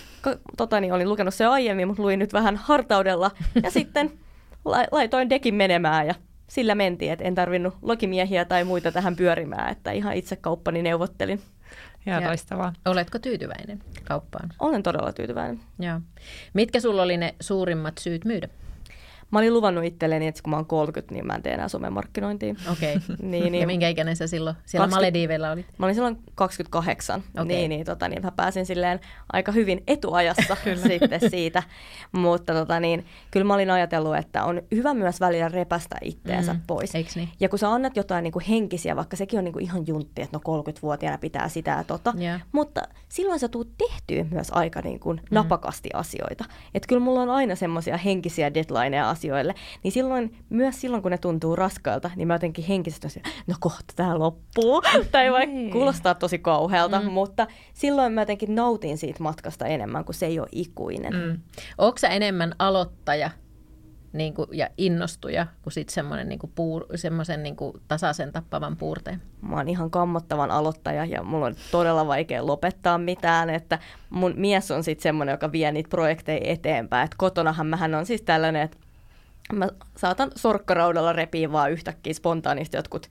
Tota, niin olin lukenut se aiemmin, mutta luin nyt vähän hartaudella. Ja sitten laitoin dekin menemään ja sillä mentiin, että en tarvinnut lokimiehiä tai muita tähän pyörimään, että ihan itse kauppani neuvottelin. Ja loistavaa. Oletko tyytyväinen kauppaan? Olen todella tyytyväinen. Joo. Mitkä sulla oli ne suurimmat syyt myydä? Mä olin luvannut itselleni, että kun mä oon kolmekymmentä, niin mä en tee enää somemarkkinointia. Okei. Okay. niin, niin. Ja minkä ikäinen sä silloin siellä kaksikymmentä Malediiveilla olit? Mä olin silloin kaksikymmentäkahdeksan. Okay. Niin, niin, tota, niin mä pääsin silleen aika hyvin etuajassa sitten siitä. Mutta tota, niin, kyllä mä olin ajatellut, että on hyvä myös välillä repästä itteensä mm. pois. Eiks niin? Ja kun sä annat jotain niin kuin henkisiä, vaikka sekin on niin kuin ihan juntti, että no kolmekymmentävuotiaana pitää sitä ja tota. Yeah. Mutta silloin sä tuut tehtyä myös aika niin kuin mm. napakasti asioita. Että kyllä mulla on aina semmoisia henkisiä deadlineja asioille. Niin silloin, myös silloin, kun ne tuntuu raskailta, niin mä jotenkin henkisesti on no kohta tää loppuu. tai vaikka kuulostaa tosi kauhealta, mm. mutta silloin mä jotenkin nautin siitä matkasta enemmän, kun se ei ole ikuinen. Mm. Ootko sä enemmän aloittaja niin kuin, ja innostuja kuin sitten semmoinen niin kuin puur, semmoisen niin kuin tasaisen tappavan puurteen? Mä oon ihan kammottavan aloittaja ja mulla on todella vaikea lopettaa mitään, että mun mies on sitten semmoinen, joka vie niitä projekteja eteenpäin. Et kotonahan mähän on siis tällainen, että mä saatan sorkkaraudalla repiä vaan yhtäkkiä spontaanisti jotkut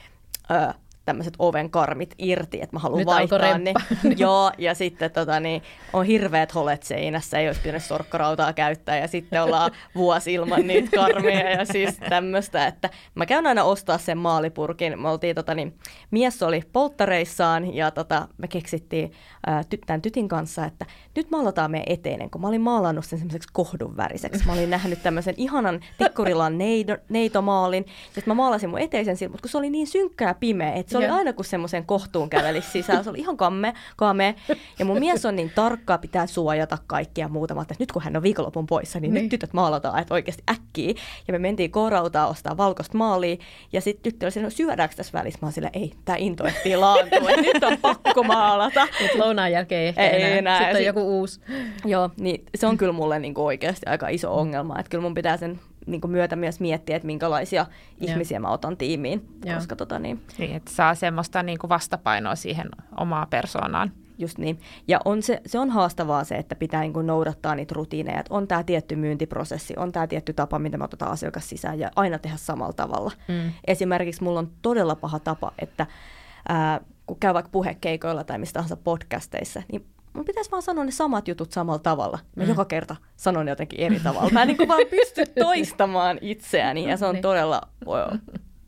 öö, tämmöiset ovenkarmit irti, että mä haluan nyt vaihtaa ne. Joo, ja sitten tota, niin, on hirveät holet seinässä, ei olisi pitänyt sorkkarautaa käyttää, ja sitten ollaan vuosi ilman niitä karmeja, ja siis tämmöistä, että mä käyn aina ostaa sen maalipurkin. Me oltiin, tota, niin, mies oli polttareissaan, ja tota, me keksittiin ää, ty- tämän tytin kanssa, että nyt maalataan meidän eteinen, kun mä olin maalannut sen semmoiseksi kohdun väriseksi. Mä olin nähnyt tämmöisen ihanan tikkurilan neido, neitomaalin, ja mä maalasin mun eteisen silmät, kun se oli niin synkkää ja pimeä, että se oli aina kun semmoiseen kohtuun kävelisi sisään. Se oli ihan kamme, kame. Ja mun mies on niin tarkkaa, pitää suojata kaikkia muuta. Mä että nyt kun hän on viikonlopun poissa, niin, niin nyt tytöt maalataan, että oikeasti äkkiä. Ja me mentiin K-rautaa ostaa valkoista maalia. Ja sitten tyttö oli silleen, no syödäänkö tässä välissä? Mä oon silleen, ei, tää into ehtii laantua. Nyt on pakko maalata. Nyt lounaan jälkeen ei ehkä ei enää. enää. Sitten on sit, joku uusi. Joo, niin se on kyllä mulle niinku oikeasti aika iso ongelma. Että kyllä mun pitää sen niin myötä myös miettiä, että minkälaisia ja. ihmisiä mä otan tiimiin. Koska, tota, niin. Niin, että saa semmoista niin kuin vastapainoa siihen omaan persoonaan. Just niin. Ja on se, se on haastavaa se, että pitää niin kuin noudattaa niitä rutiineja. Että on tämä tietty myyntiprosessi, on tämä tietty tapa, miten mä otetaan asiakas sisään ja aina tehdä samalla tavalla. Mm. Esimerkiksi mulla on todella paha tapa, että ää, kun käy vaikka puhekeikoilla tai mistä tahansa podcasteissa, niin mun pitäisi vaan sanoa ne samat jutut samalla tavalla. Mä mm. joka kerta sanon jotenkin eri tavalla. Mä en niin kuin vaan pysty toistamaan itseäni ja se on todella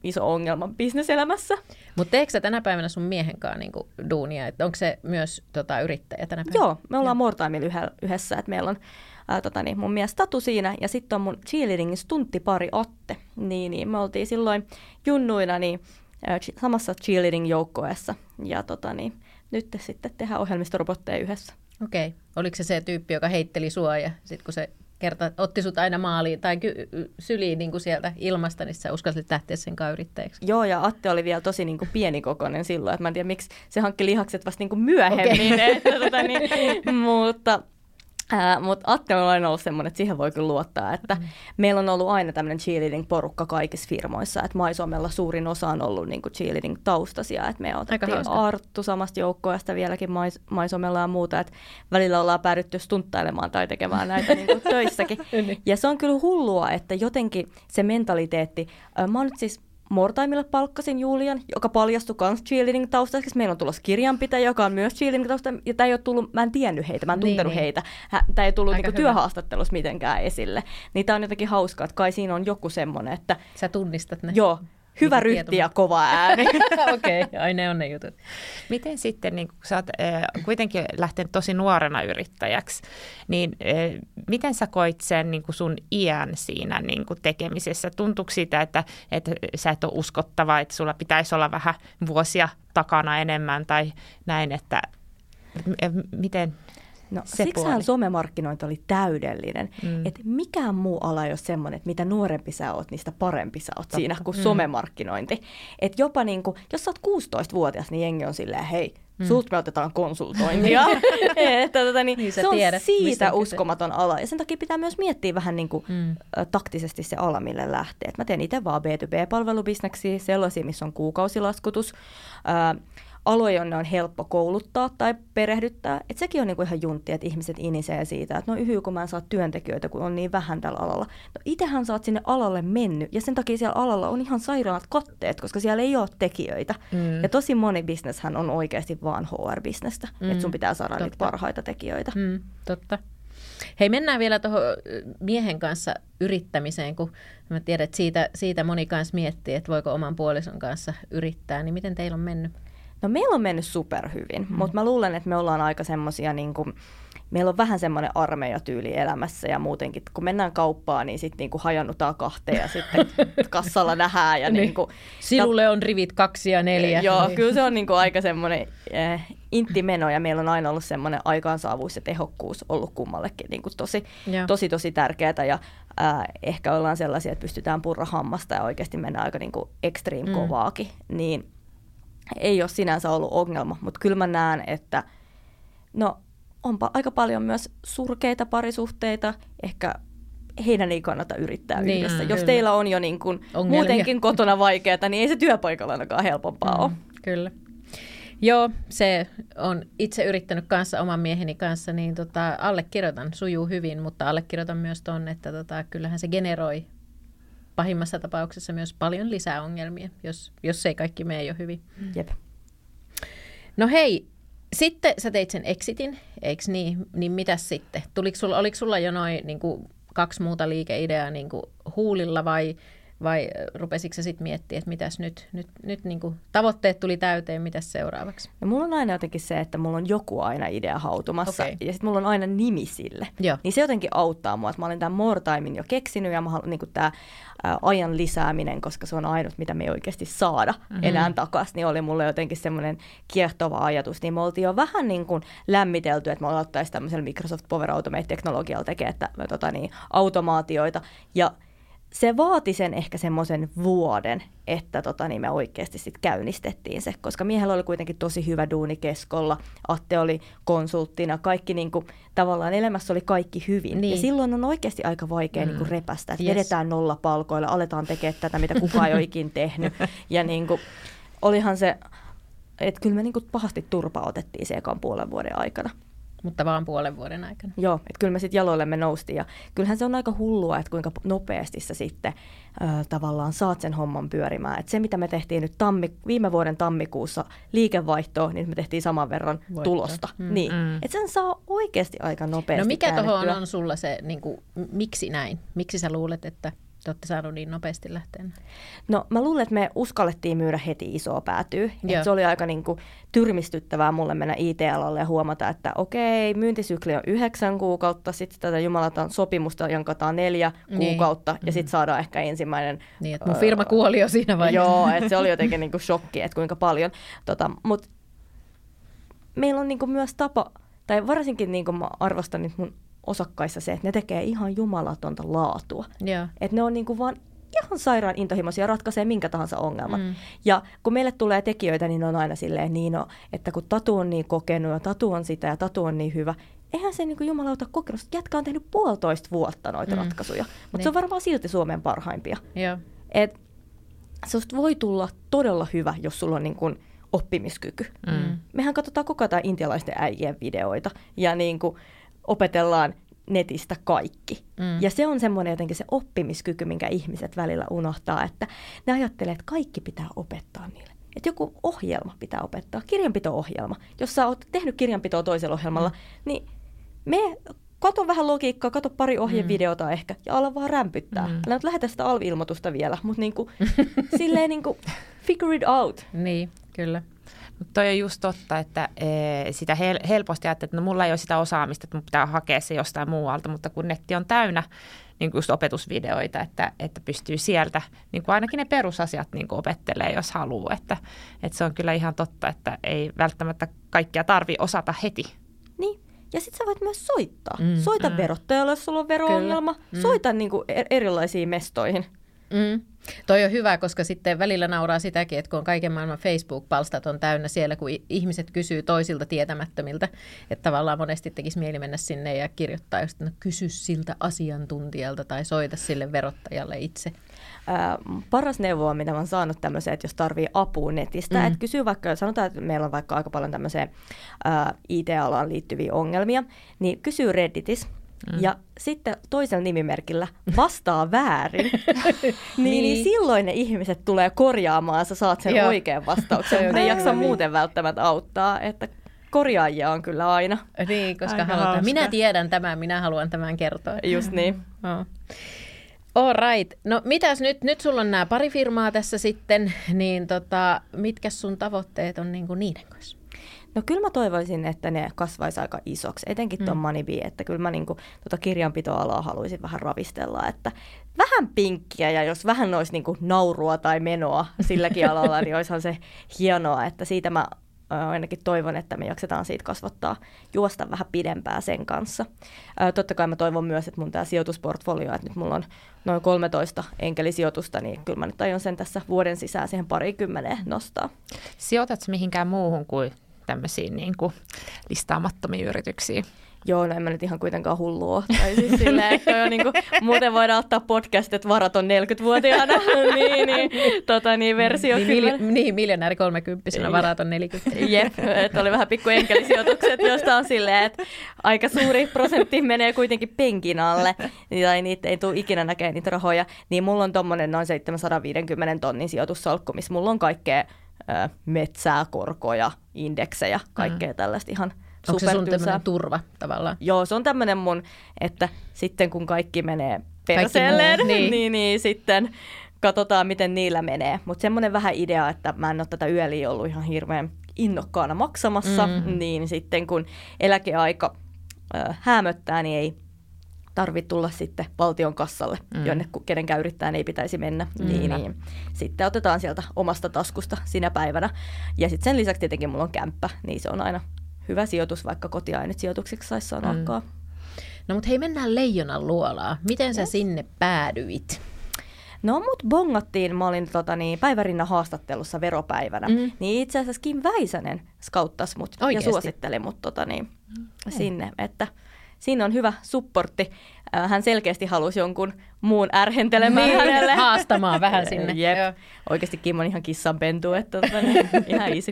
iso ongelma bisneselämässä. Mutta teekö sä tänä päivänä sun miehen kanssa niinku duunia? Et onko se myös tota, yrittäjä tänä päivänä? Joo, me ollaan Moretimella yhdessä, että meillä on ää, tota niin, mun mies Tatu siinä ja sitten on mun cheerleadingin stunttipari Atte. Niin, niin, me oltiin silloin junnuina niin, ää, samassa cheerleading-joukkoessa ja tota niin, nyt sitten tehdään ohjelmistorobotteja yhdessä. Okei. Okay. Oliko se se tyyppi, joka heitteli sua ja sitten kun se kerta otti sut aina maaliin tai ky- syliin niin kuin sieltä ilmasta, niin sä uskallit lähteä sen kanssa yrittäjäksi? Joo, ja Atte oli vielä tosi niin kuin pienikokoinen silloin, että mä en tiedä, miksi se hankki lihakset vasta niin kuin myöhemmin. Okay. Että, tota, niin, mutta... Äh, mutta Atte on aina ollut semmoinen, että siihen voi kyllä luottaa, että mm. meillä on ollut aina tämmöinen cheerleading-porukka kaikissa firmoissa, että MySomella suurin osa on ollut niin kuin cheerleading-taustaisia, että me otettiin Arttu samasta joukkoista vieläkin MySomella ja muuta, että välillä ollaan päädytty stunttailemaan tai tekemään näitä niin kuin töissäkin. Ja se on kyllä hullua, että jotenkin se mentaliteetti, äh, mä oon nyt siis Moretimelle palkkasin Julian, joka paljastui myös cheerleading-taustaiseksi. Meillä on tulossa kirjanpitäjä, joka on myös cheerleading-taustainen. Ja tämä ei ole tullut, mä en tiennyt heitä, mä en tuntenut niin, heitä. Tämä ei tullut niinku työhaastattelussa mitenkään esille. Niin tämä on jotenkin hauskaa, että kai siinä on joku semmoinen, että... Sä tunnistat ne. Joo. Hyvä ryhti ja kova ääni. Okei, okay, ai ne on ne jutut. Miten sitten, niin kun sä oot äh, kuitenkin lähtenyt tosi nuorena yrittäjäksi, niin äh, miten sä koit sen niin kun sun iän siinä niin kun tekemisessä? Tuntuuko siitä, että, että sä et ole uskottava, että sulla pitäisi olla vähän vuosia takana enemmän tai näin, että äh, miten... No siksihän somemarkkinointi oli täydellinen, mm. että mikään muu ala ei ole semmoinen, että mitä nuorempi sä oot, niin sitä parempi sä oot Totta. siinä kuin mm. somemarkkinointi. Että jopa niin kuin, jos sä oot kuusitoistavuotias, niin jengi on silleen, hei, mm. sulta me otetaan konsultointia. että, tota, niin, niin se on tiedät, siitä uskomaton ala. Ja sen takia pitää myös miettiä vähän niin kuin, mm. taktisesti se ala, mille lähtee. Et mä teen itse vaan B to B-palvelubisneksiä, sellaisia, missä on kuukausilaskutus, ää, aloja, jonne on helppo kouluttaa tai perehdyttää. Et sekin on niinku ihan juntti, että ihmiset inisee siitä, että no yhy, kun mä en saa työntekijöitä, kun on niin vähän tällä alalla. No itehän sä oot sinne alalle mennyt, ja sen takia siellä alalla on ihan sairaat katteet, koska siellä ei ole tekijöitä. Mm. Ja tosi moni bisneshän on oikeasti vaan H R-bisnestä, mm. että sun pitää saada Totta. niitä parhaita tekijöitä. Mm. Totta. Hei, mennään vielä tuohon miehen kanssa yrittämiseen, kun mä tiedän, että siitä, siitä moni kanssa miettii, että voiko oman puolison kanssa yrittää, niin miten teillä on mennyt? No meillä on mennyt superhyvin, mm. mutta mä luulen, että me ollaan aika semmoisia, niin kuin, meillä on vähän semmoinen armeijatyyli elämässä ja muutenkin, kun mennään kauppaan, niin sitten niin kuin hajannutaan kahteen ja sitten kassalla nähdään. Ja niin kuin, Sinulle on rivit kaksi ja neljä. Joo, kyllä se on niin kuin aika semmoinen äh, inttimeno ja meillä on aina ollut semmoinen aikaansaavuus ja tehokkuus ollut kummallekin niin kuin tosi, tosi, tosi tärkeää ja äh, ehkä ollaan sellaisia, että pystytään purra hammasta ja oikeasti mennään aika niin kuin extreme kovaakin, mm. niin ei ole sinänsä ollut ongelma, mutta kyllä mä näen, että no, onpa aika paljon myös surkeita parisuhteita, ehkä heidän ei kannata yrittää niin, yhdessä. Jos kyllä. teillä on jo niin kuin muutenkin kotona vaikeaa, niin ei se työpaikalla ainakaan helpompaa mm, ole. Kyllä. Joo, se on itse yrittänyt kanssa oman mieheni kanssa, niin tota, allekirjoitan, sujuu hyvin, mutta allekirjoitan myös ton, että tota, kyllähän se generoi pahimmassa tapauksessa myös paljon lisää ongelmia, jos, jos ei kaikki mene jo hyvin. Jep. No hei, sitten sä teit sen exitin, eikö niin? Niin mitäs sitten? Tuliko sulla, oliko sulla jo noin niin kuin kaksi muuta liikeideaa niin kuin huulilla vai, vai rupesitko sä sitten miettimään, että mitäs nyt, nyt, nyt niin kuin tavoitteet tuli täyteen, mitäs seuraavaksi? No, mulla on aina jotenkin se, että mulla on joku aina idea hautumassa okay. ja sitten mulla on aina nimi sille. Joo. Niin se jotenkin auttaa mua, että mä olin tämän Moretimen jo keksinyt ja mä haluan niin tämä ajan lisääminen, koska se on ainut, mitä me ei oikeasti saada mm-hmm. enää takaisin, niin oli mulle jotenkin semmoinen kiehtova ajatus. Niin me oltiin jo vähän niin kuin lämmitelty, että me aloittaisiin tämmöisellä Microsoft Power Automate-teknologialla tekemään että, tota niin, automaatioita ja se vaati sen ehkä semmoisen vuoden, että tota, niin me oikeasti sitten käynnistettiin se, koska miehellä oli kuitenkin tosi hyvä duuni keskolla, Atte oli konsulttina, kaikki niin kuin, tavallaan elämässä oli kaikki hyvin. Niin. Ja silloin on oikeasti aika vaikea mm. niin kuin repästä, että yes. vedetään nolla palkoilla, aletaan tekemään tätä, mitä kukaan ei ole ikin tehnyt. Ja niin kuin, olihan se, että kyllä me niin kuin pahasti turpaa otettiin se ekan puolen vuoden aikana. Mutta vaan puolen vuoden aikana. Joo, että kyllä me sitten jaloillemme noustiin ja kyllähän se on aika hullua, että kuinka nopeasti sä sitten äh, tavallaan saat sen homman pyörimään. Että se, mitä me tehtiin nyt tammi, viime vuoden tammikuussa liikevaihtoa, niin me tehtiin saman verran Voitto. tulosta. Mm. Niin. Mm. Että sen saa oikeasti aika nopeasti No mikä tuohon on sulla se, niin kuin, miksi näin? Miksi sä luulet, että... te olette saanut niin nopeasti lähteen? No mä luulen, että me uskallettiin myydä heti isoa päätyä. Se oli aika niin kuin tyrmistyttävää mulle mennä I T-alalle ja huomata, että okei, myyntisykli on yhdeksän kuukautta, sitten tätä jumalataan sopimusta jankataan neljä niin. kuukautta ja mm-hmm. sitten saadaan ehkä ensimmäinen... Niin, että mun firma kuoli jo siinä vaiheessa. Joo, että se oli jotenkin niin kuin shokki, että kuinka paljon. Tota, mutta meillä on niin kuin myös tapa, tai varsinkin niin kuin mä arvostan nyt mun osakkaissa se, että ne tekee ihan jumalatonta laatua. Yeah. Että ne on niin kuin vaan ihan sairaan intohimoisia, ratkaisee minkä tahansa ongelman. Mm. Ja kun meille tulee tekijöitä, niin ne on aina silleen niin, no, että kun Tatu on niin kokenut ja Tatu on sitä ja Tatu on niin hyvä, eihän se niin kuin jumalauta kokenut. Jätkä on tehnyt puolitoista vuotta noita mm. ratkaisuja, mutta niin. se on varmaan silti Suomen parhaimpia. Yeah. Et susta voi tulla todella hyvä, jos sulla on niin kuin oppimiskyky. Mm. Mehän katsotaan koko ajan intialaisten äijien videoita ja niin kuin opetellaan netistä kaikki. Mm. Ja se on semmoinen jotenkin se oppimiskyky, minkä ihmiset välillä unohtaa, että ne ajattelee, että kaikki pitää opettaa niille. Että joku ohjelma pitää opettaa, kirjanpito-ohjelma. Jos sä oot tehnyt kirjanpitoa toisella ohjelmalla, mm. niin me kato vähän logiikkaa, kato pari ohjevideota mm. ehkä ja ala vaan rämpyttää. Mm. Älä nyt lähetä sitä alvi-ilmoitusta vielä, mutta niinku, silleen niinku figure it out. Niin, kyllä. Mutta toi on just totta, että e, sitä hel- helposti ajattelee, että no, mulla ei ole sitä osaamista, että mun pitää hakea se jostain muualta, mutta kun netti on täynnä niin kuin just opetusvideoita, että, että pystyy sieltä niin kuin ainakin ne perusasiat niin kuin opettelee, jos haluaa. Että, että se on kyllä ihan totta, että ei välttämättä kaikkia tarvitse osata heti. Niin. Ja sitten sä voit myös soittaa. Mm, Soita mm. verottajalle, jos sulla on vero-ongelma. Mm. Soita niin kuin erilaisiin mestoihin. Mm. Toi on hyvä, koska sitten välillä nauraa sitäkin, että kun on kaiken maailman Facebook-palstat on täynnä siellä, kun ihmiset kysyy toisilta tietämättömiltä, että tavallaan monesti tekisi mieli mennä sinne ja kirjoittaa just, no kysy siltä asiantuntijalta tai soita sille verottajalle itse. Ää, paras neuvo on, mitä mä oon saanut tämmöiseen, että jos tarvii apua netistä, mm. että kysyy vaikka, sanotaan, että meillä on vaikka aika paljon tämmöiseen ää, I T-alaan liittyviä ongelmia, niin kysyy Redditis. Mm. Ja sitten toisella nimimerkillä vastaa väärin, niin, niin silloin ne ihmiset tulee korjaamaan, sä saat sen Joo. oikean vastauksen. Ne ei jaksa muuten välttämättä auttaa, että korjaajia on kyllä aina. Niin, koska halutaan. Minä tiedän tämän, minä haluan tämän kertoa. Just niin. Oh. All right. No mitäs nyt? Nyt sulla on nämä pari firmaa tässä sitten, niin tota, mitkä sun tavoitteet on niin kuin niiden kanssa? No kyllä mä toivoisin, että ne kasvaisi aika isoksi, etenkin tuon mm. Moneybee, että kyllä mä niinku tuota kirjanpitoalaa haluaisin vähän ravistella, että vähän pinkkiä ja jos vähän olisi niinku naurua tai menoa silläkin alalla, niin olisihan se hienoa, että siitä mä ainakin toivon, että me jaksetaan siitä kasvattaa, juosta vähän pidempää sen kanssa. Ää, totta kai mä toivon myös, että mun tämä sijoitusportfolio, että nyt mulla on noin kolmetoista enkelisijoitusta, niin kyllä mä nyt aion sen tässä vuoden sisään siihen parikymmeneen nostaa. Sijoitatko mihinkään muuhun kuin tämmöisiin niin kuin listaamattomiin yrityksiin? Joo, no en mä nyt ihan kuitenkaan hullua. Tai siis silleen, että jo niin kuin, muuten voidaan ottaa podcast, että varat on neljäkymmentävuotiaana. niin, niin, tota, niin versio niin, kyllä. Mil, niin, miljonääri kolmekymppisenä varat on neljäkymmentä. Jep, että oli vähän pikku enkelisijoitukset, josta on silleen, että aika suuri prosentti menee kuitenkin penkin alle. Tai niitä ei tule ikinä näkemään niitä rahoja. Niin mulla on tommonen noin seitsemänsataaviisikymmentä tonnin sijoitussalkku, missä mulla on kaikkea ö, metsää, korkoja, indeksejä, kaikkea mm. tällaista ihan Onko se sun tämmöinen turva tavallaan? Joo, se on tämmöinen mun, että sitten kun kaikki menee perseelleen, kaikki niin. niin, niin sitten katsotaan, miten niillä menee. Mutta semmoinen vähän idea, että mä en ole tätä yöliä ollut ihan hirveän innokkaana maksamassa, mm-hmm. niin sitten kun eläkeaika äh, häämöttää, niin ei tarvitse tulla sitten valtion kassalle, mm. jonne kenenkään yrittäjän ei pitäisi mennä. Mm. Niin, niin. Sitten otetaan sieltä omasta taskusta sinä päivänä. Ja sitten sen lisäksi tietenkin mulla on kämppä, niin se on aina hyvä sijoitus, vaikka kotia ei nyt sijoituksiksi saisi sanoakaan. Mm. No mutta hei, mennään Leijonan luolaan. Miten sä yes. sinne päädyit? No mut bongattiin, mä olin tota, niin, päivärinnan haastattelussa veropäivänä, mm. niin itse asiassa Kim Väisänen skauttasi mut Oikeasti? ja suositteli mut tota, niin, mm. sinne, että siinä on hyvä supportti. Hän selkeästi halusi jonkun muun ärhentelemään niin, hänelle. Haastamaan vähän sinne. Jep. Oikeasti Kim on ihan kissanpentu, että tota, niin, ihan easy.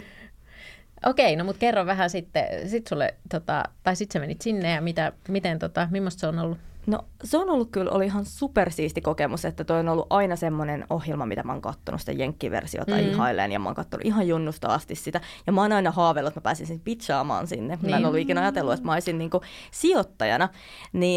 Okei, no mutta kerro vähän sitten, sit sulle, tota, tai sitten sä menit sinne ja mitä, miten, tota, millaista se on ollut? No se on ollut kyllä, oli ihan supersiisti kokemus, että toi on ollut aina semmoinen ohjelma, mitä mä oon kattonut, sitä jenkkiversiota mm. ihailen, ja mä oon kattonut ihan junnusta asti sitä, ja mä oon aina haaveillut, että mä pääsisin pitchaamaan sinne. Niin. Mä en ollut ikinä ajatellut, että mä olisin niinku sijoittajana, niin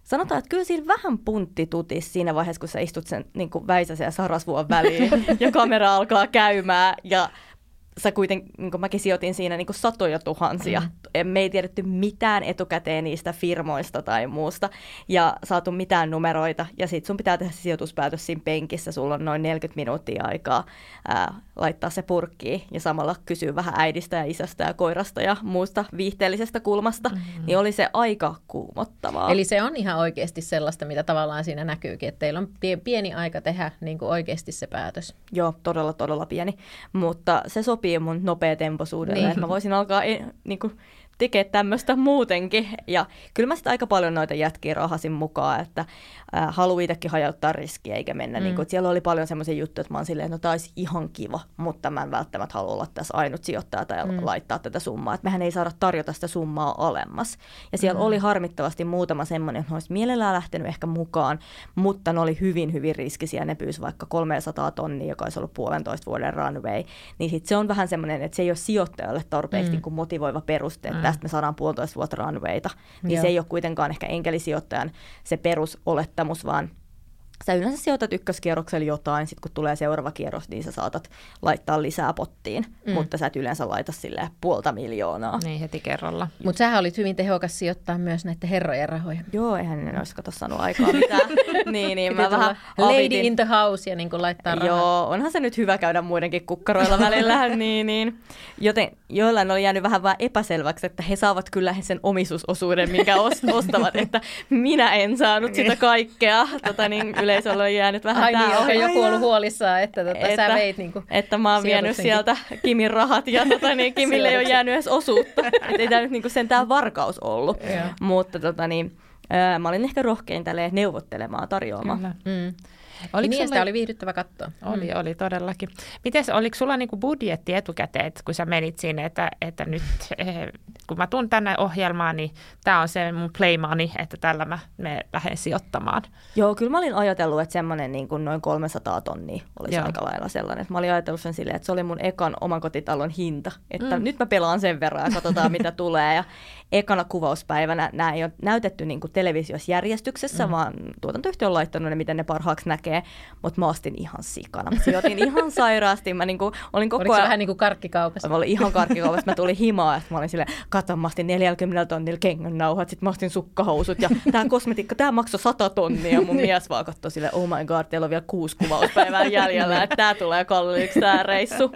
sanotaan, että kyllä siinä vähän puntti tutis siinä vaiheessa, kun sä istut sen niin kuin Väisäsen ja Sarasvuon väliin ja kamera alkaa käymään ja sä kuitenkin, niin kuin mäkin sijoitin siinä niin kuin satoja tuhansia. Mm. Me ei tiedetty mitään etukäteen niistä firmoista tai muusta ja saatu mitään numeroita. Ja sit sun pitää tehdä se sijoituspäätös siinä penkissä. Sulla on noin neljäkymmentä minuuttia aikaa ää, laittaa se purkkiin ja samalla kysyä vähän äidistä ja isästä ja koirasta ja muusta viihteellisestä kulmasta. Mm-hmm. Niin oli se aika kuumottavaa. Eli se on ihan oikeasti sellaista, mitä tavallaan siinä näkyykin, että teillä on pieni aika tehdä niin kuin oikeasti se päätös. Joo, todella, todella pieni. Mutta se sopii mun nopeatempoisuudelle, niin. Että mä voisin alkaa niin kuin, tekemään tämmöistä muutenkin. Ja kyllä mä sitten aika paljon noita jätkiä rahasin mukaan, että äh, haluan itsekin hajauttaa riskiä eikä mennä. Mm. Niin kuin, että siellä oli paljon semmoisia juttuja, että mä oon silleen, että no tää olisi ihan kiva, mutta mä en välttämättä halua olla tässä ainut sijoittaja tai mm. laittaa tätä summaa. Että mehän ei saada tarjota sitä summaa alemmas. Ja siellä mm. oli harmittavasti muutama semmoinen, että ne olisi mielellään lähtenyt ehkä mukaan, mutta ne oli hyvin, hyvin riskisiä. Ne pyysi vaikka kolmesataa tonnia, joka olisi ollut puolentoista vuoden runway. Niin sit se on vähän semmoinen, että se ei ole sijoittajalle tarpeeksi mm. motivoiva peruste, mm. tästä me saadaan puolitoista vuotta runwayta, niin Joo. se ei ole kuitenkaan ehkä enkelisijoittajan se perusolettamus, vaan sä yleensä sijoitat ykköskierroksella jotain, sitten kun tulee seuraava kierros, niin sä saatat laittaa lisää pottiin, mm. mutta sä et yleensä laita silleen puolta miljoonaa. Niin heti kerralla. Mutta sähän olit hyvin tehokas sijoittaa myös näiden herrojen rahoja. Joo, eihän ne olisi kato saanut aikaa mitään. niin, niin mä vähän lady avitin. In the house ja niin kuin laittaa rahaa. Joo, onhan se nyt hyvä käydä muidenkin kukkaroilla välillä. niin, niin. Joten joillain oli jäänyt vähän vaan epäselväksi, että he saavat kyllä sen omistusosuuden, minkä ostavat, että minä en saanut sitä kaikkea. Tota, niin, yleisöllä on jäänyt vähän Ai tää niin, onko joku ollut huolissaan, että, tota, että sä veit niinku että mä oon vienyt sieltä Kimin rahat ja tota, niin, Kimille ei ole jäänyt edes osuutta. Että ei tämä nyt niinku sentään varkaus ollut. Mutta tota, niin, ää, mä olin ehkä rohkein tälleen neuvottelemaan, tarjoamaan. Kyllä. Mm. Oliko niin, sulla... oli viihdyttävä katsoa. Oli, mm. oli todellakin. Mites, oliko sulla niinku budjetti etukäteen, kun sä menit sinne, että, että nyt eh, kun mä tuun tänne ohjelmaan, niin tämä on se mun play money, että tällä mä me lähden sijoittamaan? Joo, kyllä mä olin ajatellut, että semmoinen niin kuin noin kolmesataa tonnia olisi Joo. aika lailla sellainen. Mä olin ajatellut sen silleen, että se oli mun ekan omakotitalon hinta, että mm. nyt mä pelaan sen verran ja katsotaan mitä tulee. Ja ekana kuvauspäivänä nämä ei ole näytetty niin kuin televisiossa järjestyksessä, mm. vaan tuotantoyhtiö on laittanut ne, miten ne parhaaksi näkee. Mutta mä ostin ihan sikana. Mä sijoitin ihan sairaasti. Mä niinku, olin koko Oliko ajan... se vähän niin kuin karkkikaupassa? Mä olin ihan karkkikaupassa. Mä tulin himaa, että mä olin silleen, kato, mä ostin neljäkymmentä tonnilla kengännauhat, sit mä ostin sukkahousut ja tää kosmetiikka, tää maksoi sata tonnia. Mun mies vaan katsoi silleen, oh my god, teillä on vielä kuusi kuvauspäivää jäljellä, että tää tulee kalliiksi tää reissu.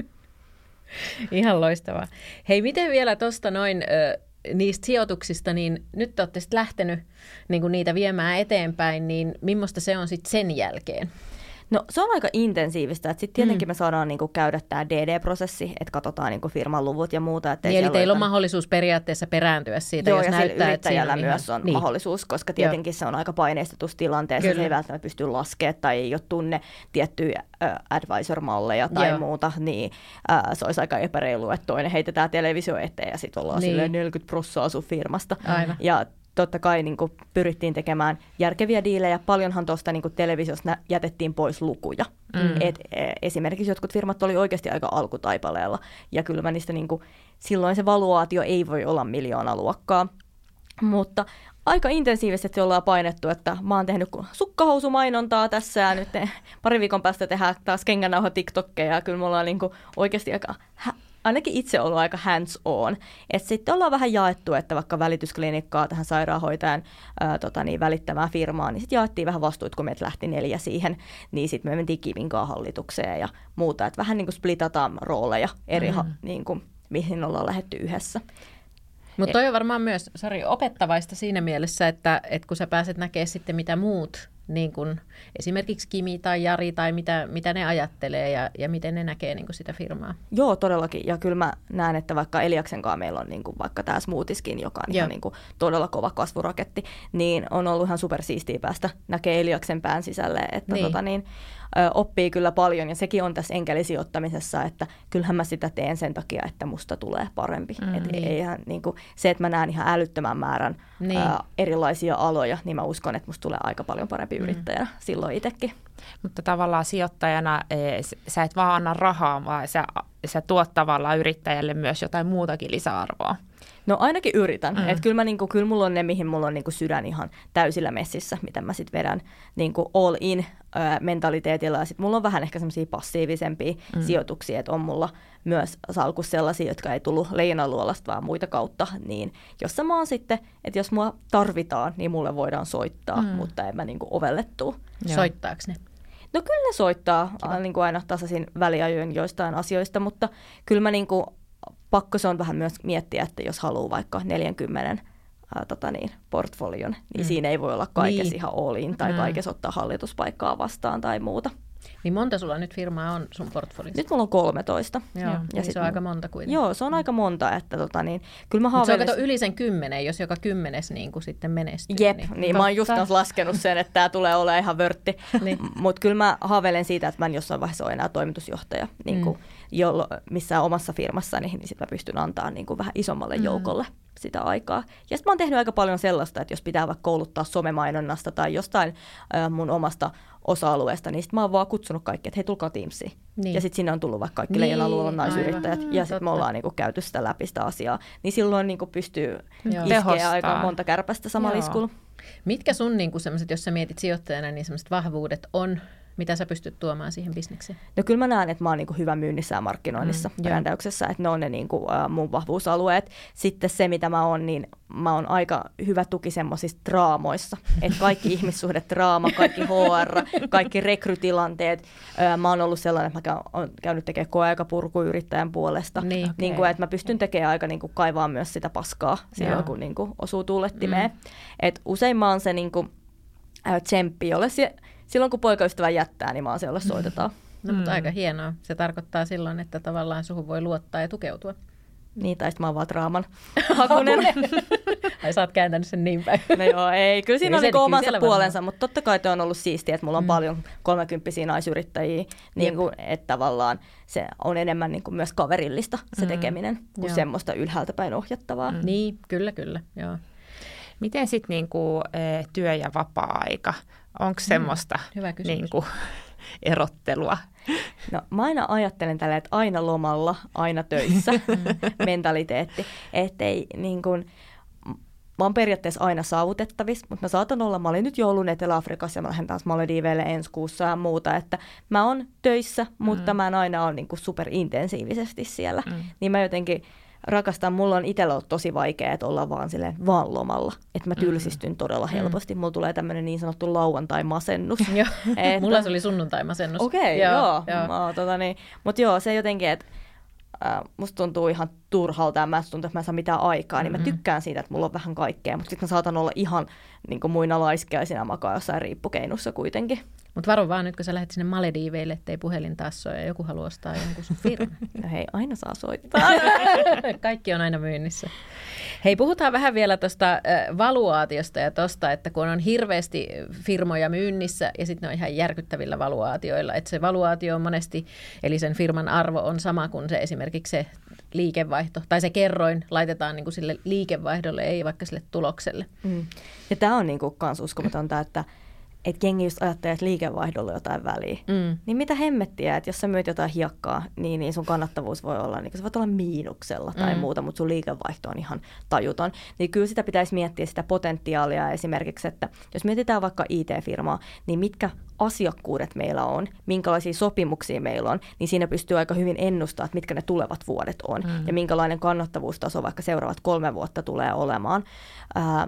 Ihan loistavaa. Hei, miten vielä tosta noin... Ö, niistä sijoituksista, niin nyt te olette sitten lähtenyt niin kuin niitä viemään eteenpäin, niin millaista se on sitten sen jälkeen? No se on aika intensiivistä, että sitten tietenkin mm. me saadaan niinku käydä tämä D D-prosessi, että katsotaan niinku firman luvut ja muuta. Niin, eli teillä on mahdollisuus periaatteessa perääntyä siitä, Joo, jos ja näyttää, että yrittäjällä siinä myös on niin. mahdollisuus, koska tietenkin Joo. se on aika paineistetussa tilanteessa, Kyllä. se ei välttämättä pysty laskemaan tai ei ole tunne tiettyjä äh, advisor-malleja tai Joo. muuta, niin äh, se olisi aika epäreilua, että toinen heitetään televisio eteen ja sitten ollaan niin. silleen neljäkymmentä prosenttia sun firmasta. Aivan. Ja totta kai niin kuin pyrittiin tekemään järkeviä diilejä. Paljonhan tuosta niin kuin televisiosta jätettiin pois lukuja. Mm. Et, e, esimerkiksi jotkut firmat oli oikeasti aika alkutaipaleella. Ja kyllä mä niistä niin kuin, silloin se valuaatio ei voi olla miljoonaluokkaa. Mutta aika intensiivisesti ollaan painettu, että mä oon tehnyt sukkahousumainontaa tässä ja nyt pari viikon päästä tehdään taas kengännauha TikTokkeja. Ja kyllä me ollaan niin kuin oikeasti aika... Hä- ainakin itse ollut aika hands on. Et sitten ollaan vähän jaettu, että vaikka välitysklinikkaa tähän sairaanhoitajan ää, tota niin, välittämään firmaan, niin sitten jaettiin vähän vastuut, kun meitä lähti neljä siihen, niin sitten me mentiin Kivinkaan hallitukseen ja muuta. Että vähän niin kuin splitataan rooleja eri, mm-hmm. niin kuin, mihin ollaan lähdetty yhdessä. Mutta toi on varmaan myös, sori, opettavaista siinä mielessä, että, että kun sä pääset näkemään sitten mitä muut, niin kuin esimerkiksi Kimi tai Jari tai mitä, mitä ne ajattelee ja, ja miten ne näkee niin kuin sitä firmaa. Joo, todellakin. Ja kyllä mä näen, että vaikka Eliaksenkaan meillä on niin kuin vaikka tämä Smoothiskin, joka on ihan niin kuin todella kova kasvuraketti, niin on ollut ihan supersiistiä päästä näkee Eliaksen pään sisälle, että niin. Tota niin, ö, oppii kyllä paljon ja sekin on tässä enkelisijoittamisessa, että kyllähän mä sitä teen sen takia, että musta tulee parempi. Mm, Et niin. eihän, niin kuin, se, että mä näen ihan älyttömän määrän niin. ö, erilaisia aloja, niin mä uskon, että musta tulee aika paljon parempi yrittäjänä mm. silloin itsekin. Mutta tavallaan sijoittajana sä et vaan anna rahaa, vaan sä, sä tuot tavallaan yrittäjälle myös jotain muutakin lisäarvoa. No ainakin yritän. Mm. Että kyllä, mä, niinku, kyllä mulla on ne, mihin mulla on niinku sydän ihan täysillä messissä, mitä mä sitten vedän niinku all in ää, mentaliteetilla. Ja sitten mulla on vähän ehkä semmoisia passiivisempia mm. sijoituksia, että on mulla myös salkussa sellaisia, jotka ei tullut Leijonaluolasta, vaan muita kautta. Niin jossa mä oon sitten, että jos mua tarvitaan, niin mulle voidaan soittaa, mm. mutta en mä niinku ovellettua. Soittaako ne? No kyllä ne soittaa niin kuin aina tasaisin väliajoin joistain asioista, mutta kyllä mä niin kuin, pakko se on vähän myös miettiä, että jos haluaa vaikka neljäkymmentä ää, tota niin, portfolion, niin mm. siinä ei voi olla kaikessa niin. ihan all in tai mm. kaikessa ottaa hallituspaikkaa vastaan tai muuta. Niin monta sulla nyt firmaa on sun portfoliossa? Nyt mulla on kolmetoista. Joo, ja niin se on aika monta kuitenkin. Joo, se on aika monta. Että tota niin, kyllä mä Mutta se on haaveilen... kato yli sen kymmenen, jos joka kymmenes niin kuin sitten menestyy. Jep, niin, niin mä oon just laskenut sen, että tää tulee olemaan ihan vörtti. niin. Mutta kyllä mä haaveilen siitä, että mä en jossain vaiheessa ole enää toimitusjohtaja niin kuin, mm. jollo, missään omassa firmassani, niin sitten mä pystyn antaa niin kuin vähän isommalle mm. joukolle sitä aikaa. Ja sitten mä oon tehnyt aika paljon sellaista, että jos pitää vaikka kouluttaa somemainonnasta tai jostain äh, mun omasta osa-alueesta, niin sitten mä oon vaan kutsunut kaikki, että hei, tulkaa Teamsiin. Niin. Ja sitten sinne on tullut vaikka kaikki niin. Leijonaluolan naisyrittäjät, aivan. ja sitten me ollaan niinku käyty sitä läpi sitä asiaa. Niin silloin niinku pystyy iskeä aika monta kärpästä samalla iskulla. Mitkä sun niinku sellaiset, jos sä mietit sijoittajana, niin sellaiset vahvuudet on, mitä sä pystyt tuomaan siihen bisnekseen? No kyllä mä näen, että mä oon niinku hyvä myynnissä ja markkinoinnissa, mm, brändäyksessä, että ne on ne niinku, uh, mun vahvuusalueet. Sitten se, mitä mä oon, niin mä oon aika hyvä tuki semmoisissa draamoissa. Että kaikki ihmissuhdedraama, kaikki H R, kaikki rekrytilanteet. Uh, mä oon ollut sellainen, että mä oon käynyt tekemään koeaikapurku yrittäjän puolesta. Niin, okay. niin kuin, että mä pystyn tekemään aika niin kuin, kaivaa myös sitä paskaa silloin, Joo. kun niin kuin, osuu tuulettimeen. Mm. Et usein mä oon se niin kuin, äh, tsemppi, jolle se... Silloin kun poikaystävä jättää, niin mä oon se, jolle soitetaan. No, mutta mm. aika hienoa. Se tarkoittaa silloin, että tavallaan suhun voi luottaa ja tukeutua. Niin, tai sitten mä oon vaan draaman hakunen. Ai sä oot kääntänyt sen niin päin. No joo, ei. Kyllä siinä on niin omansa puolensa, varmaan. Mutta totta kai on ollut siistiä, että mulla on mm. paljon kolmekymppisiä naisyrittäjiä, niin kuin, että tavallaan se on enemmän niin kuin myös kaverillista se tekeminen, mm. kuin joo. semmoista ylhäältä päin ohjattavaa. Mm. Niin, kyllä, kyllä. Joo. Miten sitten niinku, työ- ja vapaa-aika? Onko semmoista mm, niinku, erottelua? No mä aina ajattelen tällä, että aina lomalla, aina töissä mentaliteetti. Että ei niin kuin, mä oon periaatteessa aina saavutettavissa, mutta mä saatan olla, mä olin nyt joulun Etelä-Afrikassa ja mä lähden taas Malediiveille ensi kuussa ja muuta, että mä oon töissä, mutta mm. mä en aina ole niin kuin superintensiivisesti siellä. Mm. Niin mä jotenkin rakastan, mulla on itsellä ollut tosi vaikea, että olla vaan silleen vaan lomalla, että mä tylsistyn todella helposti. Mulla tulee tämmöinen niin sanottu lauantai-masennus. että... Mulla se oli sunnuntai-masennus. Okei, okay, joo. joo. Tota niin. Mutta joo, se jotenkin, että äh, musta tuntuu ihan turhalta ja mä tuntuu, että mä en saa mitään aikaa, niin mm-hmm. mä tykkään siitä, että mulla on vähän kaikkea, mutta sitten mä saatan olla ihan niin kuin muina laiskeaisina makaa jossain riippukeinussa kuitenkin. Mutta varo vaan nyt, kun sä lähdet sinne Malediiveille, ettei puhelin taas soi ja joku haluaa ostaa jonkun sun firman. No hei, aina saa soittaa. Kaikki on aina myynnissä. Hei, puhutaan vähän vielä tuosta äh, valuaatiosta ja tuosta, että kun on hirveästi firmoja myynnissä ja sitten ne on ihan järkyttävillä valuaatioilla. Että se valuaatio on monesti, eli sen firman arvo on sama kuin se esimerkiksi se liikevaihto, tai se kerroin laitetaan niin kuin sille liikevaihdolle, ei vaikka sille tulokselle. Mm. Ja tämä on niin kuin kans uskomatonta, että että jengi just ajattelee, että liikevaihdolla on jotain väliä. Mm. Niin mitä hemmettiä, että jos sä myyt jotain hiekkaa, niin, niin sun kannattavuus voi olla, niin se voi olla miinuksella tai mm. muuta, mutta sun liikevaihto on ihan tajuton. Niin kyllä sitä pitäisi miettiä sitä potentiaalia esimerkiksi, että jos mietitään vaikka I T-firmaa, niin mitkä asiakkuudet meillä on, minkälaisia sopimuksia meillä on, niin siinä pystyy aika hyvin ennustamaan, että mitkä ne tulevat vuodet on mm. ja minkälainen kannattavuustaso vaikka seuraavat kolme vuotta tulee olemaan. Ää,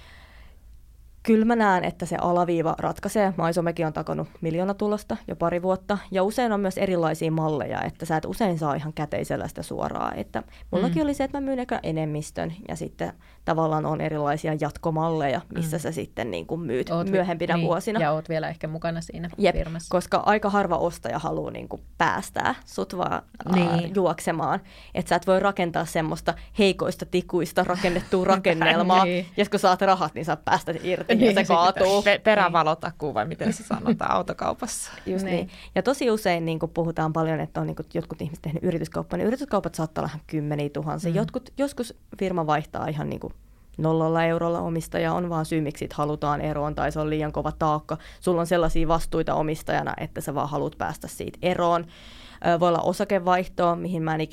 Kyllä mä näen, että se alaviiva ratkaisee. MySomekin on takonut miljoonatulosta jo pari vuotta. Ja usein on myös erilaisia malleja, että sä et usein saa ihan käteisellä sitä suoraan. Että mullakin mm. oli se, että mä myyn eka enemmistön ja sitten tavallaan on erilaisia jatkomalleja, missä mm. sä sitten niin kuin myyt oot myöhempinä vi- vuosina. Niin, ja oot vielä ehkä mukana siinä Jep, firmassa. Koska aika harva ostaja haluaa niin kuin päästää sut vaan niin. ää, juoksemaan. Että sä et voi rakentaa semmoista heikoista tikuista rakennettua rakennelmaa. niin. Ja kun saat rahat, niin sä päästä irti. Niin, ja se kaatuu. Pe- perävalotakuu vai miten se sanotaan autokaupassa. Just niin. niin. Ja tosi usein niin kun puhutaan paljon, että on niin kun jotkut ihmiset tehnyt yrityskauppaa, niin yrityskaupat saattaa olla kymmeniä tuhansia. Mm. Jotkut, joskus firma vaihtaa ihan niin kuin nollalla eurolla omistaja on vaan syy, miksi halutaan eroon tai se on liian kova taakka. Sulla on sellaisia vastuita omistajana, että sä vaan haluat päästä siitä eroon. Voi olla osakevaihtoa, mihin mä en ikinä